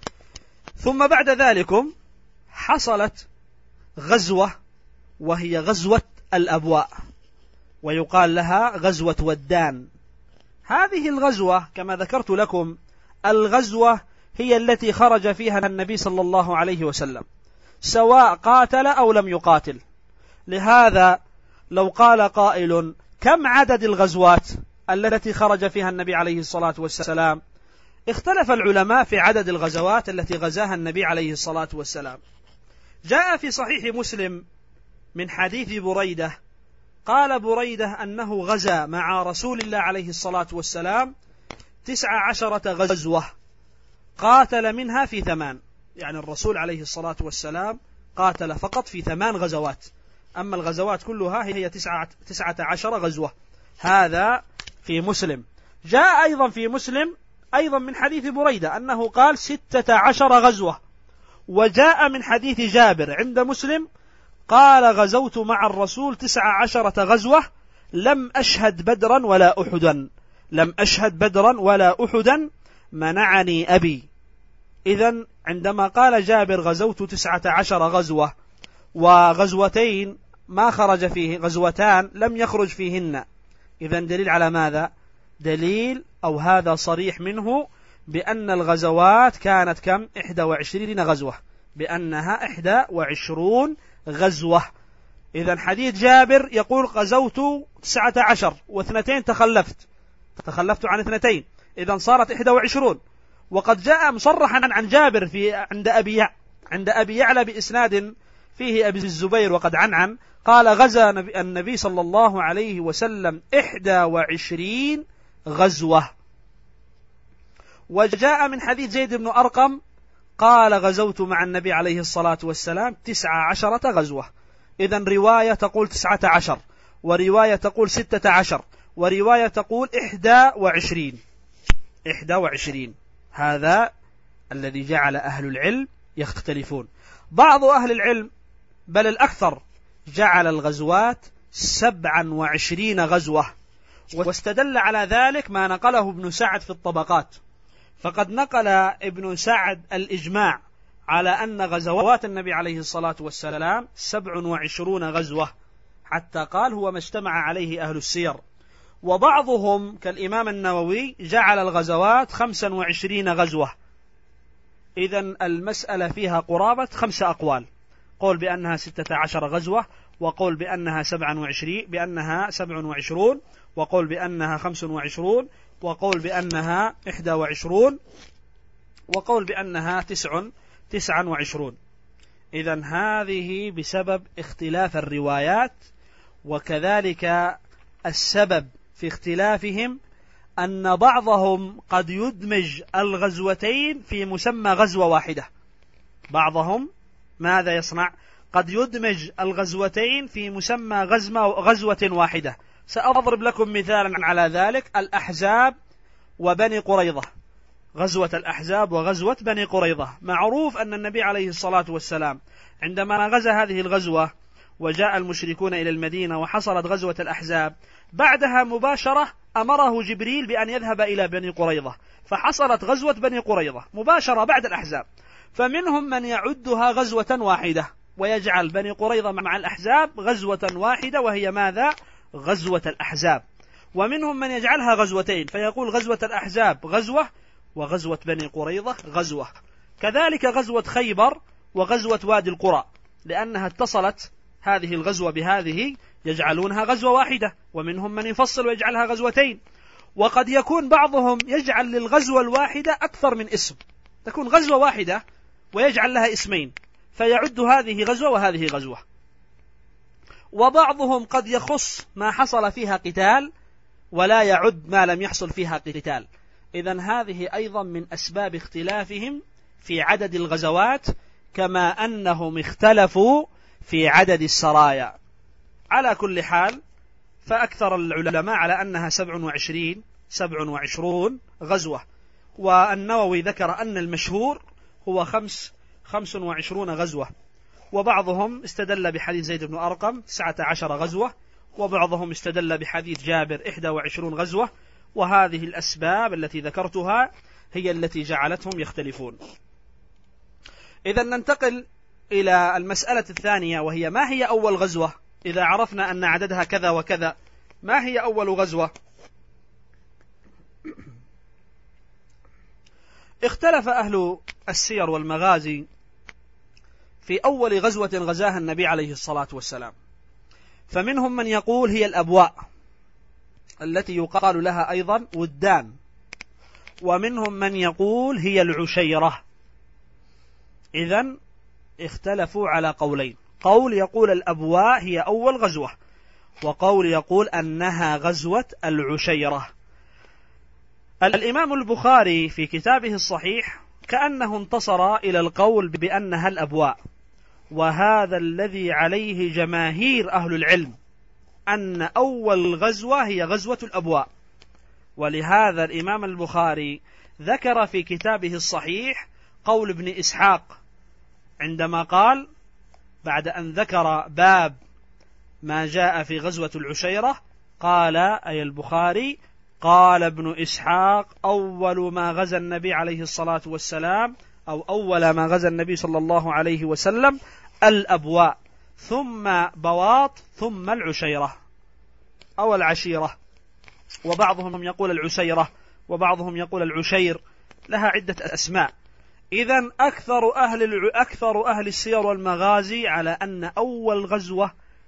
ثم بعد ذلكم حصلت غزوة وهي غزوة الأبواء، ويقال لها غزوة ودان. هذه الغزوة كما ذكرت لكم الغزوة هي التي خرج فيها النبي صلى الله عليه وسلم سواء قاتل أو لم يقاتل. لهذا لو قال قائل كم عدد الغزوات التي خرج فيها النبي عليه الصلاة والسلام، اختلف العلماء في عدد الغزوات التي غزاها النبي عليه الصلاة والسلام. جاء في صحيح مسلم من حديث بريدة قال بريدة أنه غزا مع رسول الله عليه الصلاة والسلام تسع عشرة غزوة، قاتل منها في ثمان، يعني الرسول عليه الصلاة والسلام قاتل فقط في ثمان غزوات، أما الغزوات كلها هي تسعة, تسعة عشر غزوة. هذا في مسلم. جاء أيضا في مسلم أيضا من حديث بريدة أنه قال ستة عشر غزوة. وجاء من حديث جابر عند مسلم قال غزوت مع الرسول تسع عشرة غزوة لم أشهد بدرا ولا أحدا، لم أشهد بدرا ولا أحدا منعني أبي. إذن عندما قال جابر غزوت تسعة عشر غزوة وغزوتين ما خرج فيه، غزوتان لم يخرج فيهن، إذن دليل على ماذا؟ دليل أو هذا صريح منه بأن الغزوات كانت كم؟ إحدى وعشرين غزوة، بأنها إحدى وعشرون غزوة. إذن حديث جابر يقول غزوت تسعة عشر واثنتين تخلفت تخلفت عن اثنتين، إذن صارت إحدى وعشرون. وقد جاء مصرحا عن جابر في عند أبي عند أبي يعلى بإسناد فيه أبي الزبير وقد عنعن قال غزا النبي صلى الله عليه وسلم إحدى وعشرين غزوة. وجاء من حديث زيد بن أرقم قال غزوت مع النبي عليه الصلاة والسلام تسعة عشرة غزوة. إذن رواية تقول تسعة عشر، ورواية تقول ستة عشر، ورواية تقول إحدى وعشرين إحدى وعشرين. هذا الذي جعل أهل العلم يختلفون. بعض أهل العلم بل الأكثر جعل الغزوات سبعا وعشرين غزوة، واستدل على ذلك ما نقله ابن سعد في الطبقات، فقد نقل ابن سعد الإجماع على أن غزوات النبي عليه الصلاة والسلام سبع وعشرون غزوة، حتى قال هو ما اجتمع عليه أهل السير. وبعضهم كالإمام النووي جعل الغزوات خمسا وعشرين غزوة. إذن المسألة فيها قرابة خمسة أقوال، قول بأنها ستة عشر غزوة، وقول بأنها سبعا وعشرين بأنها سبع وعشرون، وقول بأنها خمس وعشرون، وقول بأنها إحدى وعشرون، وقول بأنها تسع تسعا وعشرون. إذن هذه بسبب اختلاف الروايات، وكذلك السبب في اختلافهم أن بعضهم قد يدمج الغزوتين في مسمى غزوة واحدة. بعضهم ماذا يصنع؟ قد يدمج الغزوتين في مسمى غزوة واحدة. سأضرب لكم مثالا على ذلك: الأحزاب وبني قريظة، غزوة الأحزاب وغزوة بني قريظة. معروف أن النبي عليه الصلاة والسلام عندما غزا هذه الغزوة وجاء المشركون إلى المدينة وحصلت غزوة الأحزاب، بعدها مباشرة أمره جبريل بأن يذهب إلى بني قريظة، فحصلت غزوة بني قريظة مباشرة بعد الأحزاب. فمنهم من يعدها غزوة واحدة ويجعل بني قريظة مع الأحزاب غزوة واحدة، وهي ماذا؟ غزوة الأحزاب. ومنهم من يجعلها غزوتين فيقول غزوة الأحزاب غزوة وغزوة بني قريظة غزوة. كذلك غزوة خيبر وغزوة وادي القرى، لأنها اتصلت هذه الغزوة بهذه يجعلونها غزوة واحدة. ومنهم من يفصل ويجعلها غزوتين. وقد يكون بعضهم يجعل للغزوة الواحدة أكثر من اسم، تكون غزوة واحدة ويجعل لها اسمين، فيعد هذه غزوة وهذه غزوة. وبعضهم قد يخص ما حصل فيها قتال ولا يعد ما لم يحصل فيها قتال. إذن هذه أيضا من أسباب اختلافهم في عدد الغزوات، كما أنهم اختلفوا في عدد السرايا. على كل حال فأكثر العلماء على أنها سبع وعشرين سبع وعشرون غزوة، والنووي ذكر أن المشهور هو خمس خمس وعشرون غزوة. وبعضهم استدل بحديث زيد بن أرقم تسعة عشر غزوة، وبعضهم استدل بحديث جابر إحدى وعشرون غزوة. وهذه الأسباب التي ذكرتها هي التي جعلتهم يختلفون. إذن ننتقل إلى المسألة الثانية، وهي ما هي أول غزوة؟ إذا عرفنا أن عددها كذا وكذا، ما هي أول غزوة؟ اختلف أهل السير والمغازي في أول غزوة غزاها النبي عليه الصلاة والسلام. فمنهم من يقول هي الأبواء التي يقال لها أيضا ودان، ومنهم من يقول هي العشيرة. إذن اختلفوا على قولين: قول يقول الأبواء هي أول غزوة، وقول يقول أنها غزوة العشيرة. الإمام البخاري في كتابه الصحيح كأنه انتصر إلى القول بأنها الأبواء، وهذا الذي عليه جماهير أهل العلم، أن أول غزوة هي غزوة الأبواء. ولهذا الإمام البخاري ذكر في كتابه الصحيح قول ابن إسحاق عندما قال بعد أن ذكر باب ما جاء في غزوة العشيرة، قال أي البخاري: قال ابن إسحاق أول ما غزا النبي عليه الصلاة والسلام أو أول ما غزا النبي صلى الله عليه وسلم الأبواء، ثم بواط، ثم العشيرة أو العشيرة. وبعضهم يقول العسيرة، وبعضهم يقول العشير، لها عدة أسماء. إذن أكثر أهل أكثر أهل السير والمغازي على أن أول غزوة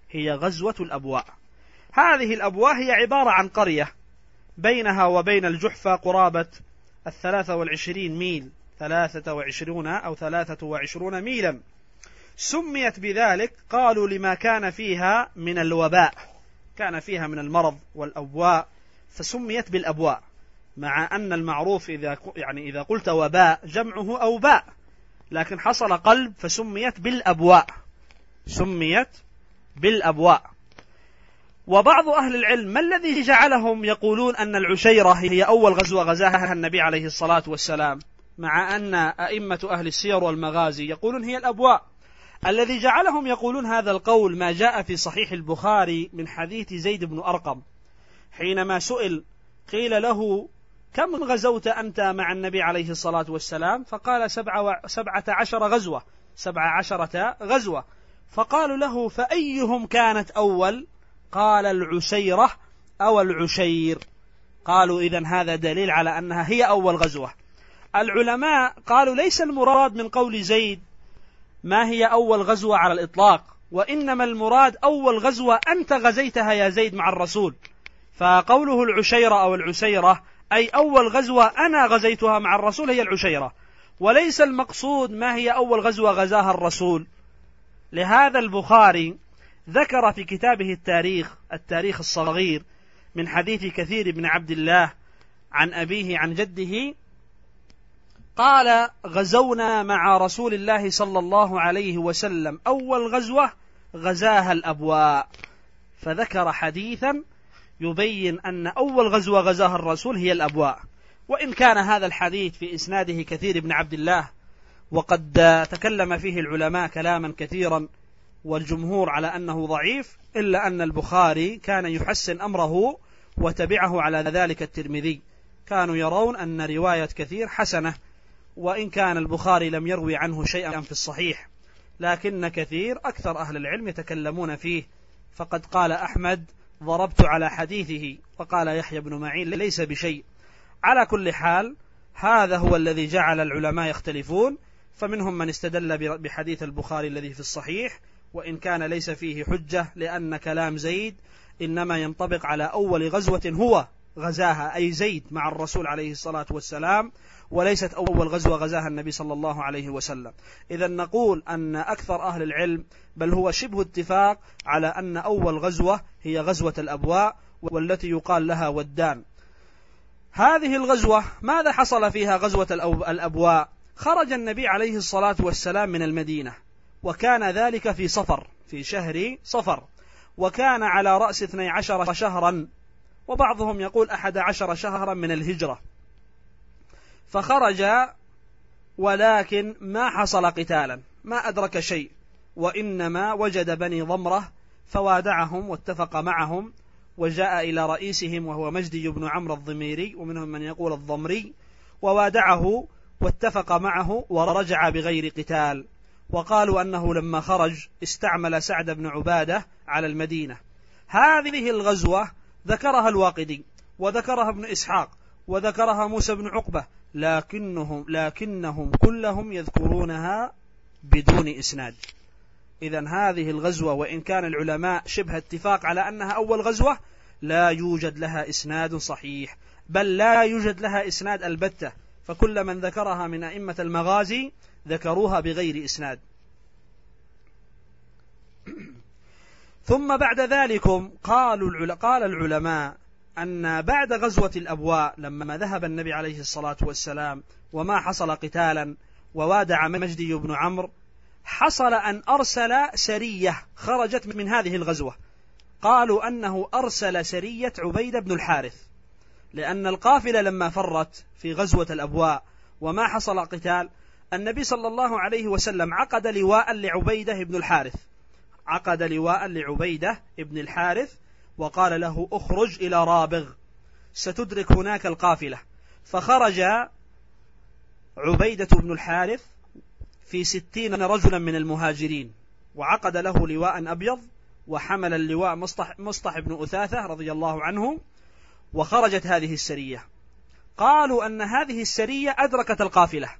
هي غزوة الأبواء. هذه الأبواء هي عبارة عن قرية بينها وبين الجحفة قرابة الثلاثة والعشرين ميل، ثلاثة وعشرون أو ثلاثة وعشرون ميلا. سميت بذلك قالوا لما كان فيها من الوباء، كان فيها من المرض والأبواء فسميت بالأبواء، مع أن المعروف إذا يعني إذا قلت وباء جمعه أوباء، لكن حصل قلب فسميت بالأبواء، سميت بالأبواء. وبعض أهل العلم ما الذي جعلهم يقولون أن العشيرة هي أول غزوة غزاها النبي عليه الصلاة والسلام، مع أن أئمة أهل السير والمغازي يقولون هي الأبواء؟ الذي جعلهم يقولون هذا القول ما جاء في صحيح البخاري من حديث زيد بن أرقم، حينما سئل قيل له كم غزوت أنت مع النبي عليه الصلاة والسلام؟ فقال سبعة, سبعة عشر غزوة سبعة عشرة غزوة. فقالوا له فأيهم كانت أول؟ قال العشيرة أو العشير. قالوا إذن هذا دليل على أنها هي أول غزوة. العلماء قالوا ليس المراد من قول زيد ما هي أول غزوة على الإطلاق، وإنما المراد أول غزوة أنت غزيتها يا زيد مع الرسول، فقوله العشيرة أو العسيرة أي أول غزوة أنا غزيتها مع الرسول هي العشيرة، وليس المقصود ما هي أول غزوة غزاها الرسول. لهذا البخاري ذكر في كتابه التاريخ التاريخ الصغير من حديث كثير بن عبد الله عن أبيه عن جده قال غزونا مع رسول الله صلى الله عليه وسلم أول غزوة غزاها الأبواء، فذكر حديثا يبين أن أول غزوة غزاها الرسول هي الأبواء. وإن كان هذا الحديث في إسناده كثير بن عبد الله وقد تكلم فيه العلماء كلاما كثيرا والجمهور على أنه ضعيف، إلا أن البخاري كان يحسن أمره وتبعه على ذلك الترمذي، كانوا يرون أن رواية كثير حسنة، وإن كان البخاري لم يروي عنه شيئا في الصحيح، لكن كثير أكثر أهل العلم يتكلمون فيه. فقد قال أحمد ضربت على حديثه، وقال يحيى بن معين ليس بشيء. على كل حال هذا هو الذي جعل العلماء يختلفون، فمنهم من استدل بحديث البخاري الذي في الصحيح وإن كان ليس فيه حجة، لأن كلام زيد إنما ينطبق على أول غزوة هو غزاها أي زيد مع الرسول عليه الصلاة والسلام، وليست أول غزوة غزاها النبي صلى الله عليه وسلم. إذن نقول أن أكثر أهل العلم بل هو شبه اتفاق على أن أول غزوة هي غزوة الأبواء، والتي يقال لها ودان. هذه الغزوة ماذا حصل فيها غزوة الأبواء؟ خرج النبي عليه الصلاة والسلام من المدينة، وكان ذلك في صفر، في شهر صفر، وكان على رأس اثني عشر شهرا، وبعضهم يقول أحد عشر شهرا من الهجرة. فخرج ولكن ما حصل قتالا، ما أدرك شيء، وإنما وجد بني ضمرة فوادعهم واتفق معهم، وجاء إلى رئيسهم وهو مجدي بن عمرو الضميري، ومنهم من يقول الضمري، ووادعه واتفق معه ورجع بغير قتال. وقالوا أنه لما خرج استعمل سعد بن عبادة على المدينة. هذه الغزوة ذكرها الواقدي وذكرها ابن إسحاق وذكرها موسى بن عقبة، لكنهم, لكنهم كلهم يذكرونها بدون إسناد. إذن هذه الغزوة وإن كان العلماء شبه اتفاق على أنها أول غزوة، لا يوجد لها إسناد صحيح، بل لا يوجد لها إسناد البتة، فكل من ذكرها من أئمة المغازي ذكروها بغير إسناد. ثم بعد ذلك قالوا قال العلماء أن بعد غزوة الأبواء لما ذهب النبي عليه الصلاة والسلام وما حصل قتالا ووادع مجدي بن عمرو، حصل أن أرسل سرية خرجت من هذه الغزوة. قالوا أنه أرسل سرية عبيدة بن الحارث، لأن القافلة لما فرت في غزوة الأبواء وما حصل قتال، النبي صلى الله عليه وسلم عقد لواء لعبيدة بن الحارث عقد لواء لعبيدة بن الحارث وقال له اخرج إلى رابغ ستدرك هناك القافلة. فخرج عبيدة بن الحارث في ستين رجلا من المهاجرين، وعقد له لواء أبيض، وحمل اللواء مصطح, مصطح بن أثاثة رضي الله عنه، وخرجت هذه السرية. قالوا أن هذه السرية أدركت القافلة،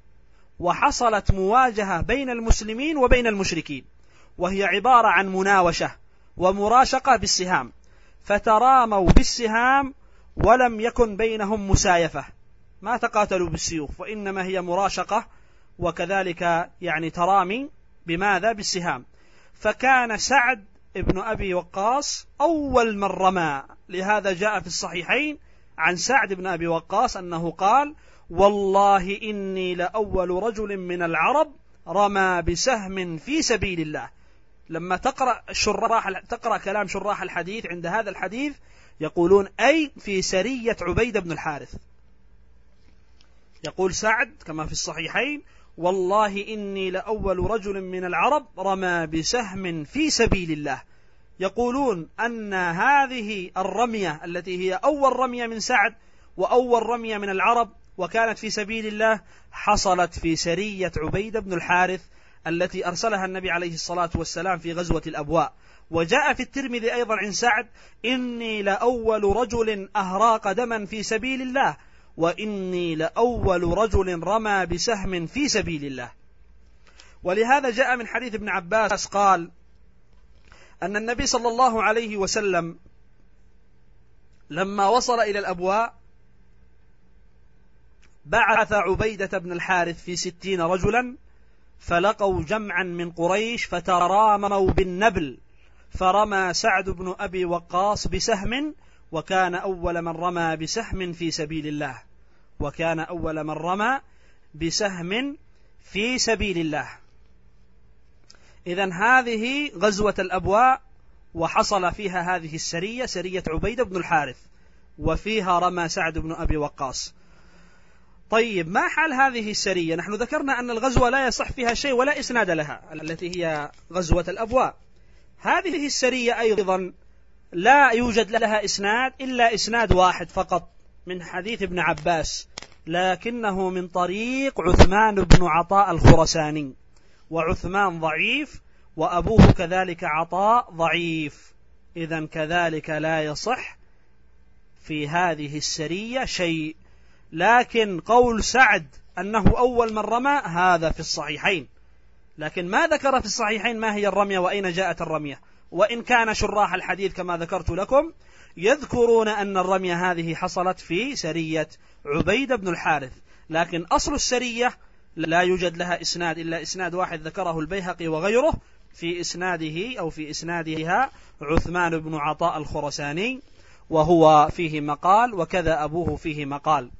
وحصلت مواجهة بين المسلمين وبين المشركين، وهي عبارة عن مناوشة، ومراشقة بالسهام، فتراموا بالسهام ولم يكن بينهم مسايفة، ما تقاتلوا بالسيوف، وإنما هي مراشقة وكذلك يعني ترامي بماذا؟ بالسهام. فكان سعد ابن أبي وقاص أول من رمى، لهذا جاء في الصحيحين عن سعد بن أبي وقاص أنه قال: والله إني لأول رجل من العرب رمى بسهم في سبيل الله. لما تقرأ شراح تقرأ كلام شراح الحديث عند هذا الحديث يقولون أي في سرية عبيدة بن الحارث. يقول سعد كما في الصحيحين: والله إني لأول رجل من العرب رمى بسهم في سبيل الله. يقولون أن هذه الرمية التي هي أول رمية من سعد وأول رمية من العرب وكانت في سبيل الله حصلت في سرية عبيدة بن الحارث التي أرسلها النبي عليه الصلاة والسلام في غزوة الأبواء. وجاء في الترمذي أيضا عن سعد: إني لأول رجل أهراق دما في سبيل الله، وإني لأول رجل رمى بسهم في سبيل الله. ولهذا جاء من حديث ابن عباس قال أن النبي صلى الله عليه وسلم لما وصل إلى الأبواء بعث عبيدة بن الحارث في ستين رجلا، فلقوا جمعا من قريش فتراموا بالنبل، فرمى سعد بن أبي وقاص بسهم، وكان أول من رمى بسهم في سبيل الله وكان أول من رمى بسهم في سبيل الله. إذن هذه غزوة الأبواء، وحصل فيها هذه السرية، سرية عبيدة بن الحارث، وفيها رمى سعد بن أبي وقاص. طيب، ما حال هذه السرية؟ نحن ذكرنا أن الغزوة لا يصح فيها شيء ولا إسناد لها، التي هي غزوة الأبواء. هذه السرية أيضا لا يوجد لها إسناد إلا إسناد واحد فقط من حديث ابن عباس، لكنه من طريق عثمان بن عطاء الخرساني، وعثمان ضعيف، وأبوه كذلك عطاء ضعيف. إذن كذلك لا يصح في هذه السرية شيء. لكن قول سعد أنه أول من رمى هذا في الصحيحين، لكن ما ذكر في الصحيحين ما هي الرمية وأين جاءت الرمية، وإن كان شراح الحديث كما ذكرت لكم يذكرون أن الرمية هذه حصلت في سرية عبيدة بن الحارث، لكن أصل السرية لا يوجد لها إسناد إلا إسناد واحد ذكره البيهقي وغيره، في إسناده أو في إسنادها عثمان بن عطاء الخرساني، وهو فيه مقال، وكذا أبوه فيه مقال.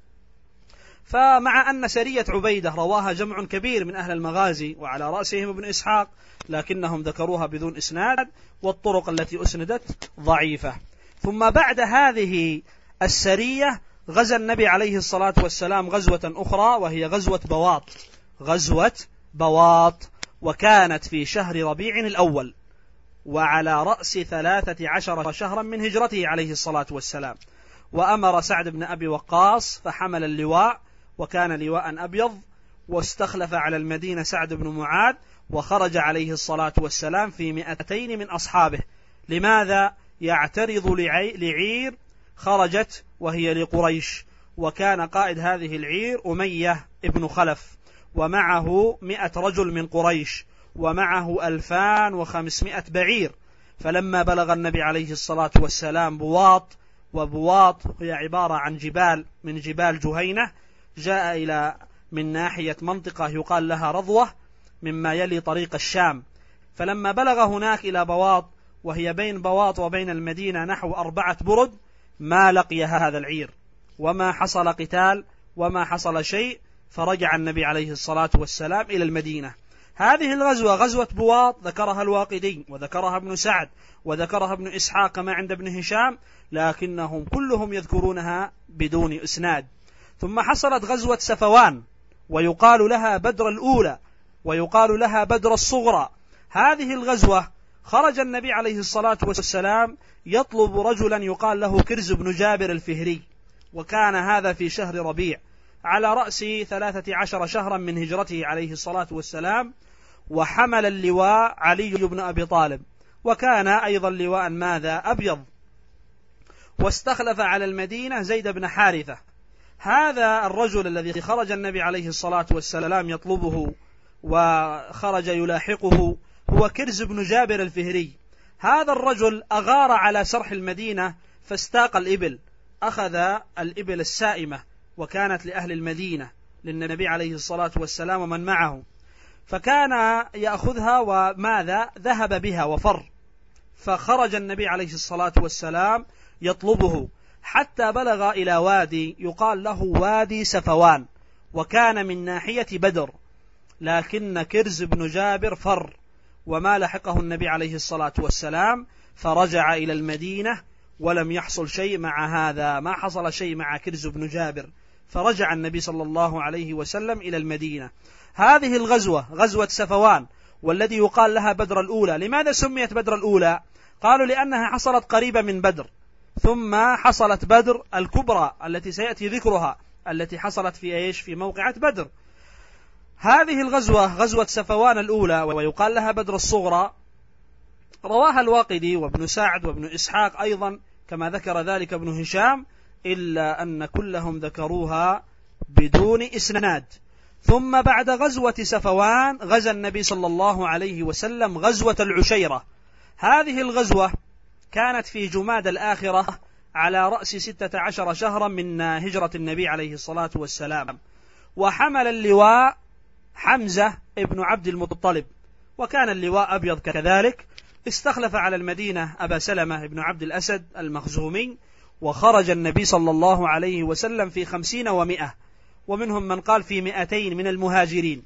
فمع أن سرية عبيدة رواها جمع كبير من أهل المغازي وعلى رأسهم ابن إسحاق، لكنهم ذكروها بدون إسناد، والطرق التي أسندت ضعيفة. ثم بعد هذه السرية غزا النبي عليه الصلاة والسلام غزوة أخرى، وهي غزوة بواط غزوة بواط وكانت في شهر ربيع الأول، وعلى رأس ثلاثة عشر شهرا من هجرته عليه الصلاة والسلام. وأمر سعد بن أبي وقاص فحمل اللواء، وكان لواء أبيض، واستخلف على المدينة سعد بن معاذ، وخرج عليه الصلاة والسلام في مئتين من أصحابه. لماذا؟ يعترض لعير خرجت وهي لقريش، وكان قائد هذه العير أمية ابن خلف، ومعه مئة رجل من قريش، ومعه ألفان وخمسمائة بعير. فلما بلغ النبي عليه الصلاة والسلام بواط، وبواط هي عبارة عن جبال من جبال جهينة، جاء إلى من ناحية منطقة يقال لها رضوة مما يلي طريق الشام. فلما بلغ هناك إلى بواط، وهي بين بواط وبين المدينة نحو أربعة برد، ما لقي هذا العير، وما حصل قتال وما حصل شيء، فرجع النبي عليه الصلاة والسلام إلى المدينة. هذه الغزوة غزوة بواط ذكرها الواقدي وذكرها ابن سعد وذكرها ابن إسحاق كما عند ابن هشام، لكنهم كلهم يذكرونها بدون إسناد. ثم حصلت غزوة سفوان، ويقال لها بدر الأولى، ويقال لها بدر الصغرى. هذه الغزوة خرج النبي عليه الصلاة والسلام يطلب رجلا يقال له كرز بن جابر الفهري، وكان هذا في شهر ربيع على رأس ثلاثة عشر شهرا من هجرته عليه الصلاة والسلام. وحمل اللواء علي بن أبي طالب، وكان أيضا لواء ماذا؟ أبيض. واستخلف على المدينة زيد بن حارثة. هذا الرجل الذي خرج النبي عليه الصلاة والسلام يطلبه وخرج يلاحقه هو كرز بن جابر الفهري. هذا الرجل أغار على سرح المدينة فاستاق الإبل، أخذ الإبل السائمة وكانت لأهل المدينة للنبي عليه الصلاة والسلام ومن معه، فكان يأخذها وماذا ذهب بها وفر، فخرج النبي عليه الصلاة والسلام يطلبه حتى بلغ إلى وادي يقال له وادي سفوان، وكان من ناحية بدر، لكن كرز بن جابر فر وما لحقه النبي عليه الصلاة والسلام، فرجع إلى المدينة ولم يحصل شيء مع هذا، ما حصل شيء مع كرز بن جابر، فرجع النبي صلى الله عليه وسلم إلى المدينة. هذه الغزوة غزوة سفوان، والذي يقال لها بدر الأولى. لماذا سميت بدر الأولى؟ قالوا لأنها حصلت قريبة من بدر، ثم حصلت بدر الكبرى التي سيأتي ذكرها، التي حصلت في إيش؟ في موقعة بدر. هذه الغزوة غزوة سفوان الأولى ويقال لها بدر الصغرى، رواها الواقدي وابن سعد وابن إسحاق أيضا كما ذكر ذلك ابن هشام، إلا أن كلهم ذكروها بدون إسناد. ثم بعد غزوة سفوان غزا النبي صلى الله عليه وسلم غزوة العشيرة. هذه الغزوة كانت في جماد الآخرة على رأس ستة عشر شهرا من هجرة النبي عليه الصلاة والسلام، وحمل اللواء حمزة ابن عبد المطلب، وكان اللواء أبيض كذلك. استخلف على المدينة أبا سلمة ابن عبد الأسد المخزومي، وخرج النبي صلى الله عليه وسلم في خمسين ومئة، ومنهم من قال في مئتين من المهاجرين.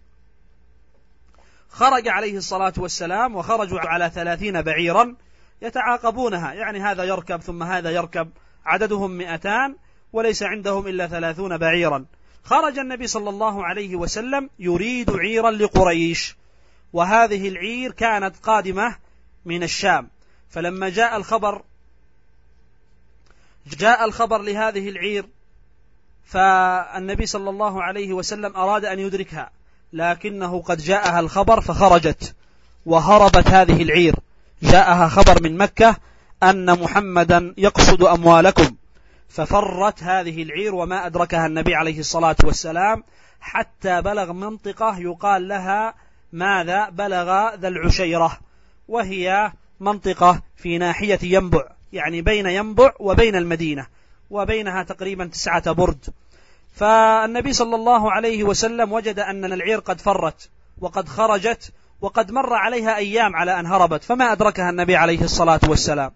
خرج عليه الصلاة والسلام وخرجوا على ثلاثين بعيرا يتعاقبونها، يعني هذا يركب ثم هذا يركب، عددهم مئتان وليس عندهم إلا ثلاثون بعيرا. خرج النبي صلى الله عليه وسلم يريد عيرا لقريش، وهذه العير كانت قادمة من الشام، فلما جاء الخبر جاء الخبر لهذه العير، فالنبي صلى الله عليه وسلم أراد أن يدركها، لكنه قد جاءها الخبر فخرجت وهربت هذه العير. جاءها خبر من مكة أن محمدا يقصد أموالكم، ففرت هذه العير وما أدركها النبي عليه الصلاة والسلام حتى بلغ منطقة يقال لها ماذا؟ بلغ ذا العشيرة، وهي منطقة في ناحية ينبع، يعني بين ينبع وبين المدينة، وبينها تقريبا تسعة برد. فالنبي صلى الله عليه وسلم وجد أن العير قد فرت وقد خرجت وقد مر عليها أيام على أن هربت، فما أدركها النبي عليه الصلاة والسلام.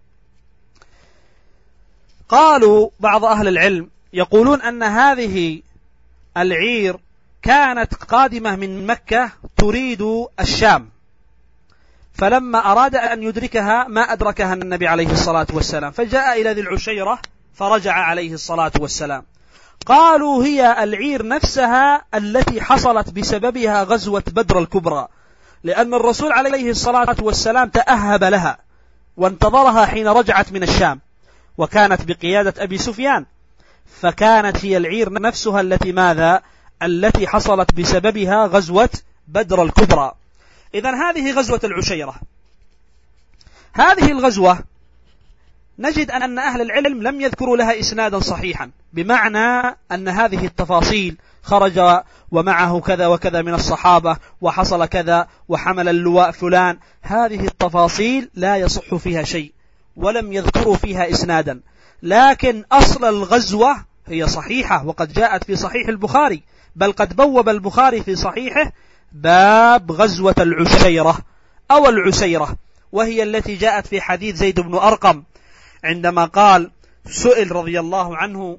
قالوا بعض أهل العلم يقولون أن هذه العير كانت قادمة من مكة تريد الشام، فلما أراد أن يدركها ما أدركها النبي عليه الصلاة والسلام، فجاء إلى ذي العشيرة فرجع عليه الصلاة والسلام. قالوا هي العير نفسها التي حصلت بسببها غزوة بدر الكبرى، لأن الرسول عليه الصلاة والسلام تأهب لها وانتظرها حين رجعت من الشام، وكانت بقيادة أبي سفيان، فكانت هي العير نفسها التي ماذا؟ التي حصلت بسببها غزوة بدر الكبرى. إذن هذه غزوة العشيرة. هذه الغزوة نجد أن أهل العلم لم يذكروا لها إسنادا صحيحا، بمعنى أن هذه التفاصيل خرج ومعه كذا وكذا من الصحابة وحصل كذا وحمل اللواء فلان، هذه التفاصيل لا يصح فيها شيء ولم يذكروا فيها إسنادا، لكن أصل الغزوة هي صحيحة وقد جاءت في صحيح البخاري، بل قد بوب البخاري في صحيحه باب غزوة العشيرة أو العسيرة، وهي التي جاءت في حديث زيد بن أرقم عندما قال سئل رضي الله عنه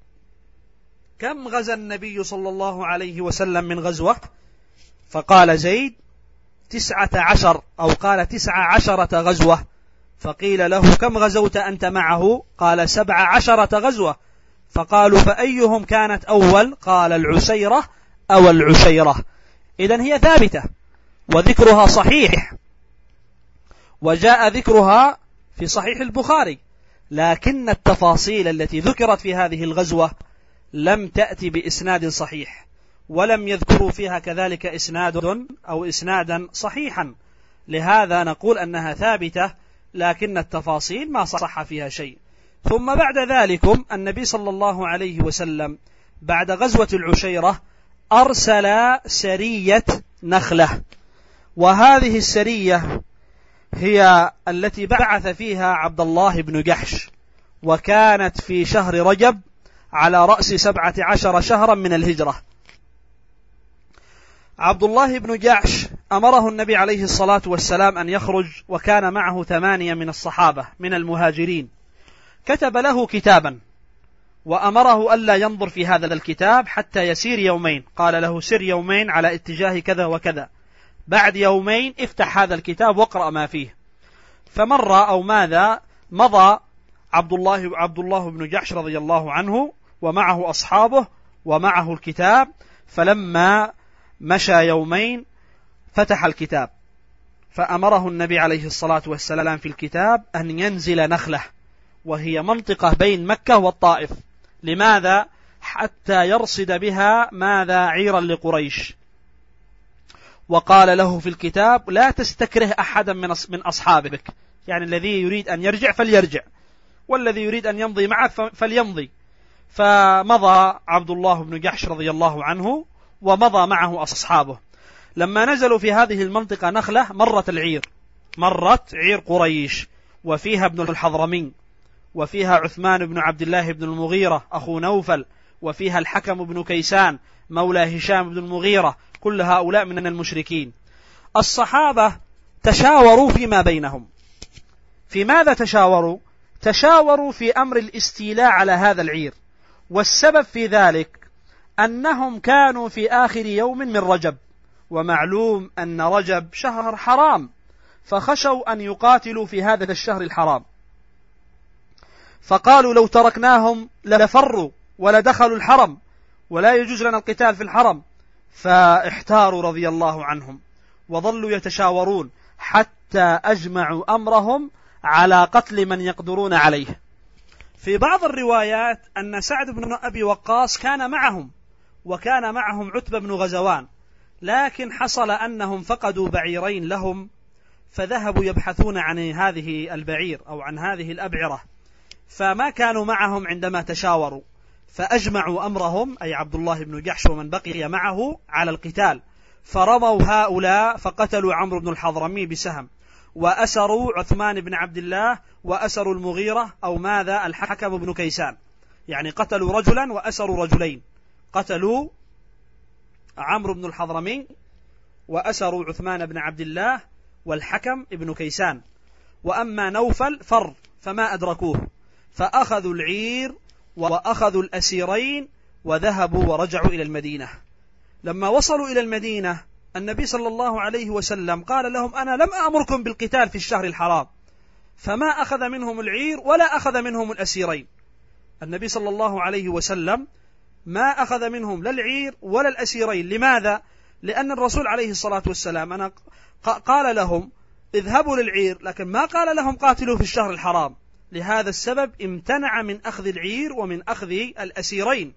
كم غزا النبي صلى الله عليه وسلم من غزوة؟ فقال زيد تسعة عشر، أو قال تسعة عشرة غزوة. فقيل له كم غزوت أنت معه؟ قال سبع عشرة غزوة. فقالوا فأيهم كانت أول؟ قال العسيرة أو العشيرة. إذن هي ثابتة وذكرها صحيح، وجاء ذكرها في صحيح البخاري، لكن التفاصيل التي ذكرت في هذه الغزوة لم تأتي بإسناد صحيح، ولم يذكروا فيها كذلك إسناد أو إسنادا صحيحا، لهذا نقول أنها ثابتة، لكن التفاصيل ما صح فيها شيء. ثم بعد ذلك النبي صلى الله عليه وسلم بعد غزوة العشيرة أرسل سرية نخلة، وهذه السرية هي التي بعث فيها عبد الله بن جحش، وكانت في شهر رجب على رأس سبعة عشر شهرا من الهجرة. عبد الله بن جحش أمره النبي عليه الصلاة والسلام أن يخرج، وكان معه ثمانية من الصحابة من المهاجرين. كتب له كتابا وأمره ألا ينظر في هذا الكتاب حتى يسير يومين، قال له سر يومين على اتجاه كذا وكذا، بعد يومين افتح هذا الكتاب واقرأ ما فيه. فمر أو ماذا مضى عبد الله عبد الله بن جحش رضي الله عنه ومعه أصحابه ومعه الكتاب، فلما مشى يومين فتح الكتاب، فأمره النبي عليه الصلاة والسلام في الكتاب أن ينزل نخلة، وهي منطقة بين مكة والطائف. لماذا؟ حتى يرصد بها ماذا عيرا لقريش. وقال له في الكتاب لا تستكره أحدا من أصحابك، يعني الذي يريد أن يرجع فليرجع، والذي يريد أن يمضي معه فليمضي. فمضى عبد الله بن جحش رضي الله عنه ومضى معه أصحابه. لما نزلوا في هذه المنطقة نخلة مرت العير، مرت عير قريش، وفيها ابن الحضرمي، وفيها عثمان بن عبد الله بن المغيرة أخو نوفل، وفيها الحكم بن كيسان مولى هشام بن المغيرة، كل هؤلاء من المشركين. الصحابة تشاوروا فيما بينهم. في ماذا تشاوروا؟ تشاوروا في أمر الاستيلاء على هذا العير، والسبب في ذلك أنهم كانوا في آخر يوم من رجب، ومعلوم أن رجب شهر حرام، فخشوا أن يقاتلوا في هذا الشهر الحرام، فقالوا لو تركناهم لفروا ولدخلوا الحرم، ولا يجوز لنا القتال في الحرم. فاحتاروا رضي الله عنهم، وظلوا يتشاورون حتى أجمعوا أمرهم على قتل من يقدرون عليه. في بعض الروايات أن سعد بن أبي وقاص كان معهم، وكان معهم عتبة بن غزوان، لكن حصل أنهم فقدوا بعيرين لهم، فذهبوا يبحثون عن هذه البعير أو عن هذه الأبعرة، فما كانوا معهم عندما تشاوروا، فأجمعوا أمرهم أي عبد الله بن جحش ومن بقي معه على القتال، فرموا هؤلاء فقتلوا عمرو بن الحضرمي بسهم، وأسروا عثمان بن عبد الله، وأسروا المغيرة أو ماذا الحكم بن كيسان، يعني قتلوا رجلا وأسروا رجلين، قتلوا عمرو بن الحضرمي وأسروا عثمان بن عبد الله والحكم ابن كيسان. وأما نوفل فر فما أدركوه، فأخذوا العير وأخذوا الأسيرين وذهبوا ورجعوا إلى المدينة. لما وصلوا إلى المدينة النبي صلى الله عليه وسلم قال لهم أنا لم أأمركم بالقتال في الشهر الحرام، فما أخذ منهم العير ولا أخذ منهم الأسيرين. النبي صلى الله عليه وسلم ما أخذ منهم لا العير ولا الأسيرين. لماذا؟ لأن الرسول عليه الصلاة والسلام أنا قال لهم اذهبوا للعير، لكن ما قال لهم قاتلوا في الشهر الحرام. لهذا السبب امتنع من أخذ العير ومن أخذ الأسيرين.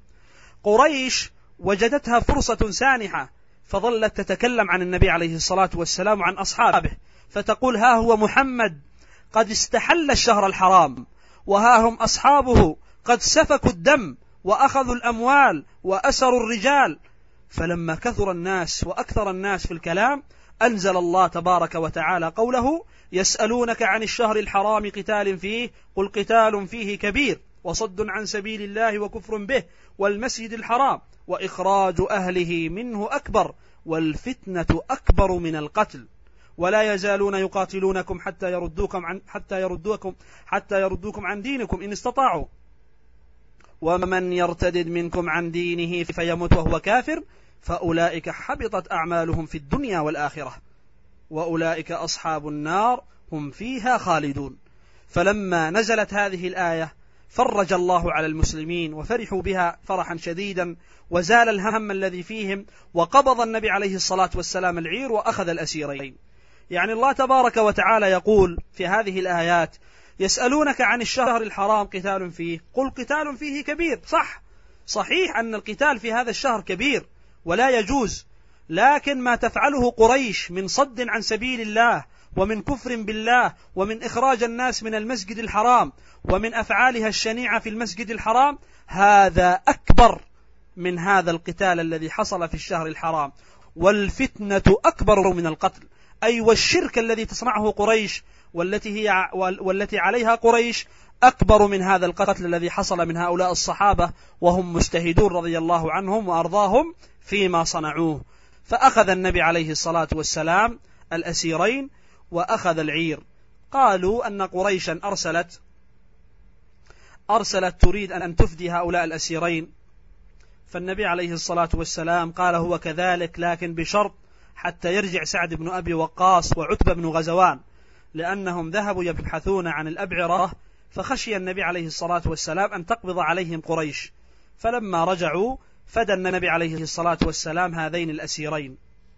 قريش وجدتها فرصة سانحة، فظلت تتكلم عن النبي عليه الصلاة والسلام وعن أصحابه، فتقول ها هو محمد قد استحل الشهر الحرام، وها هم أصحابه قد سفكوا الدم وأخذوا الأموال وأسروا الرجال. فلما كثر الناس وأكثر الناس في الكلام أنزل الله تبارك وتعالى قوله يسألونك عن الشهر الحرام قتال فيه قل قتال فيه كبير وصد عن سبيل الله وكفر به والمسجد الحرام وإخراج أهله منه أكبر والفتنة أكبر من القتل ولا يزالون يقاتلونكم حتى يردوكم عن حتى يردوكم حتى يردوكم عن دينكم إن استطاعوا ومن يرتدد منكم عن دينه فيمت وهو كافر فأولئك حبطت أعمالهم في الدنيا والآخرة وأولئك أصحاب النار هم فيها خالدون. فلما نزلت هذه الآية فرج الله على المسلمين وفرحوا بها فرحا شديدا وزال الهم الذي فيهم، وقبض النبي عليه الصلاة والسلام العير وأخذ الأسيرين. يعني الله تبارك وتعالى يقول في هذه الآيات يسألونك عن الشهر الحرام قتال فيه قل قتال فيه كبير. صح، صحيح أن القتال في هذا الشهر كبير ولا يجوز، لكن ما تفعله قريش من صد عن سبيل الله ومن كفر بالله ومن إخراج الناس من المسجد الحرام ومن أفعالها الشنيعة في المسجد الحرام هذا أكبر من هذا القتال الذي حصل في الشهر الحرام، والفتنة أكبر من القتل. أي والشرك الذي تصنعه قريش والتي هي والتي عليها قريش أكبر من هذا القتل الذي حصل من هؤلاء الصحابة وهم مجتهدون رضي الله عنهم وأرضاهم فيما صنعوه. فأخذ النبي عليه الصلاة والسلام الأسيرين وأخذ العير. قالوا أن قريشا أرسلت أرسلت تريد أن تفدي هؤلاء الأسيرين، فالنبي عليه الصلاة والسلام قال هو كذلك، لكن بشرط حتى يرجع سعد بن أبي وقاص وعتبة بن غزوان، لأنهم ذهبوا يبحثون عن الأبعرة، فخشي النبي عليه الصلاة والسلام أن تقبض عليهم قريش. فلما رجعوا فدى النبي عليه الصلاة والسلام هذين الأسيرين.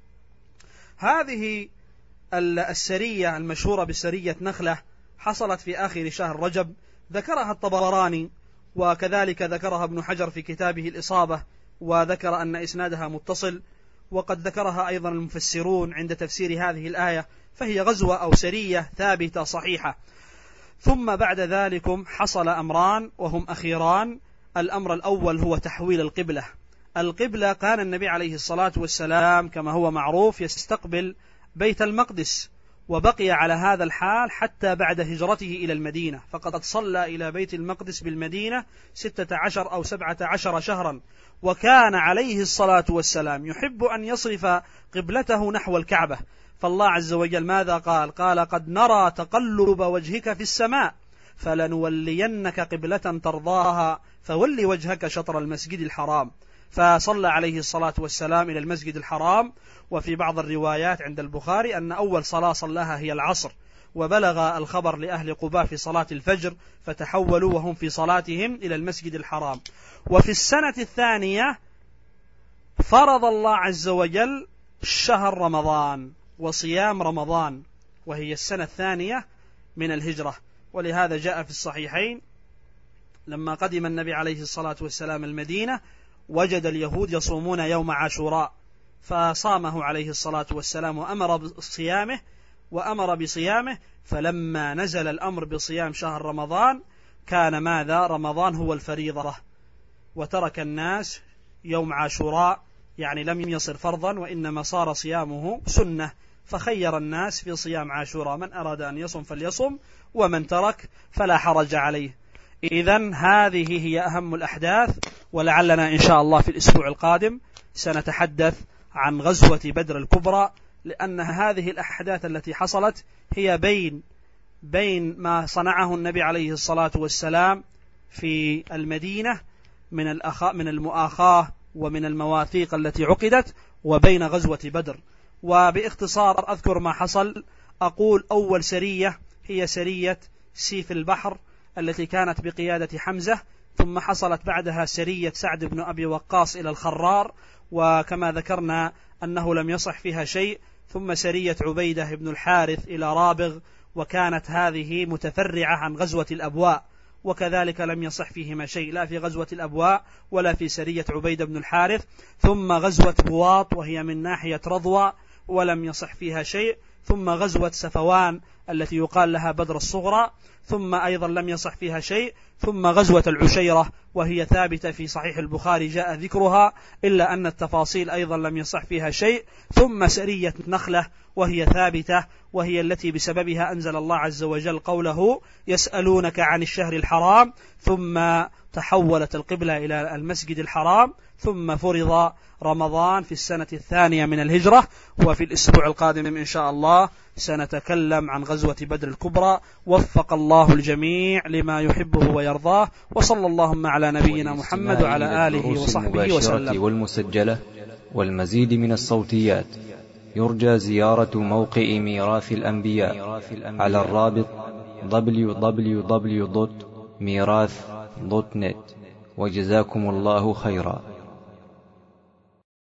هذه السرية المشهورة بسرية نخلة حصلت في آخر شهر رجب، ذكرها الطبراني وكذلك ذكرها ابن حجر في كتابه الإصابة، وذكر أن إسنادها متصل، وقد ذكرها أيضا المفسرون عند تفسير هذه الآية، فهي غزوة أو سرية ثابتة صحيحة. ثم بعد ذلك حصل أمران وهم أخيران. الأمر الأول هو تحويل القبلة. القبلة كان النبي عليه الصلاة والسلام كما هو معروف يستقبل بيت المقدس، وبقي على هذا الحال حتى بعد هجرته إلى المدينة، فقد صلى إلى بيت المقدس بالمدينة ستة عشر أو سبعة عشر شهرا، وكان عليه الصلاة والسلام يحب أن يصرف قبلته نحو الكعبة. فالله عز وجل ماذا قال؟ قال قد نرى تقلب وجهك في السماء فلنولينك قبلة ترضاها فول وجهك شطر المسجد الحرام. فصلى عليه الصلاة والسلام إلى المسجد الحرام. وفي بعض الروايات عند البخاري أن أول صلاة صلاها هي العصر، وبلغ الخبر لأهل قباء في صلاة الفجر فتحولوا وهم في صلاتهم إلى المسجد الحرام. وفي السنة الثانية فرض الله عز وجل شهر رمضان وصيام رمضان، وهي السنة الثانية من الهجرة. ولهذا جاء في الصحيحين لما قدم النبي عليه الصلاة والسلام المدينة وجد اليهود يصومون يوم عاشوراء، فصامه عليه الصلاة والسلام وأمر بصيامه وأمر بصيامه فلما نزل الأمر بصيام شهر رمضان كان ماذا؟ رمضان هو الفريضة، وترك الناس يوم عاشوراء، يعني لم يصر فرضا وإنما صار صيامه سنة، فخير الناس في صيام عاشوراء، من أراد أن يصم فليصم ومن ترك فلا حرج عليه. إذن هذه هي أهم الأحداث، ولعلنا إن شاء الله في الأسبوع القادم سنتحدث عن غزوة بدر الكبرى، لأن هذه الأحداث التي حصلت هي بين بين ما صنعه النبي عليه الصلاة والسلام في المدينة من الأخاء من المؤاخاة ومن المواثيق التي عقدت، وبين غزوة بدر. وباختصار أذكر ما حصل. أقول أول سرية هي سرية سيف البحر التي كانت بقيادة حمزة، ثم حصلت بعدها سرية سعد بن أبي وقاص إلى الخرار، وكما ذكرنا أنه لم يصح فيها شيء، ثم سرية عبيدة بن الحارث إلى رابغ، وكانت هذه متفرعة عن غزوة الأبواء، وكذلك لم يصح فيهما شيء، لا في غزوة الأبواء ولا في سرية عبيدة بن الحارث. ثم غزوة بواط وهي من ناحية رضوى ولم يصح فيها شيء. ثم غزوة سفوان التي يقال لها بدر الصغرى، ثم أيضا لم يصح فيها شيء. ثم غزوة العشيرة وهي ثابتة في صحيح البخاري جاء ذكرها، إلا أن التفاصيل أيضا لم يصح فيها شيء. ثم سرية نخلة وهي ثابتة، وهي التي بسببها أنزل الله عز وجل قوله يسألونك عن الشهر الحرام، ثم تحولت القبلة إلى المسجد الحرام، ثم فرض رمضان في السنة الثانية من الهجرة. وفي الأسبوع القادم إن شاء الله سنتكلم عن غزوة بدر الكبرى. وفق الله الجميع لما يحبه ويرضاه، وصلى اللهم على نبينا محمد وعلى آله وصحبه وسلم. والمسجلة والمزيد من الصوتيات يرجى زيارة موقع ميراث الأنبياء على الرابط دبليو دبليو دبليو دوت ميراث دوت نت. وجزاكم الله خيرا.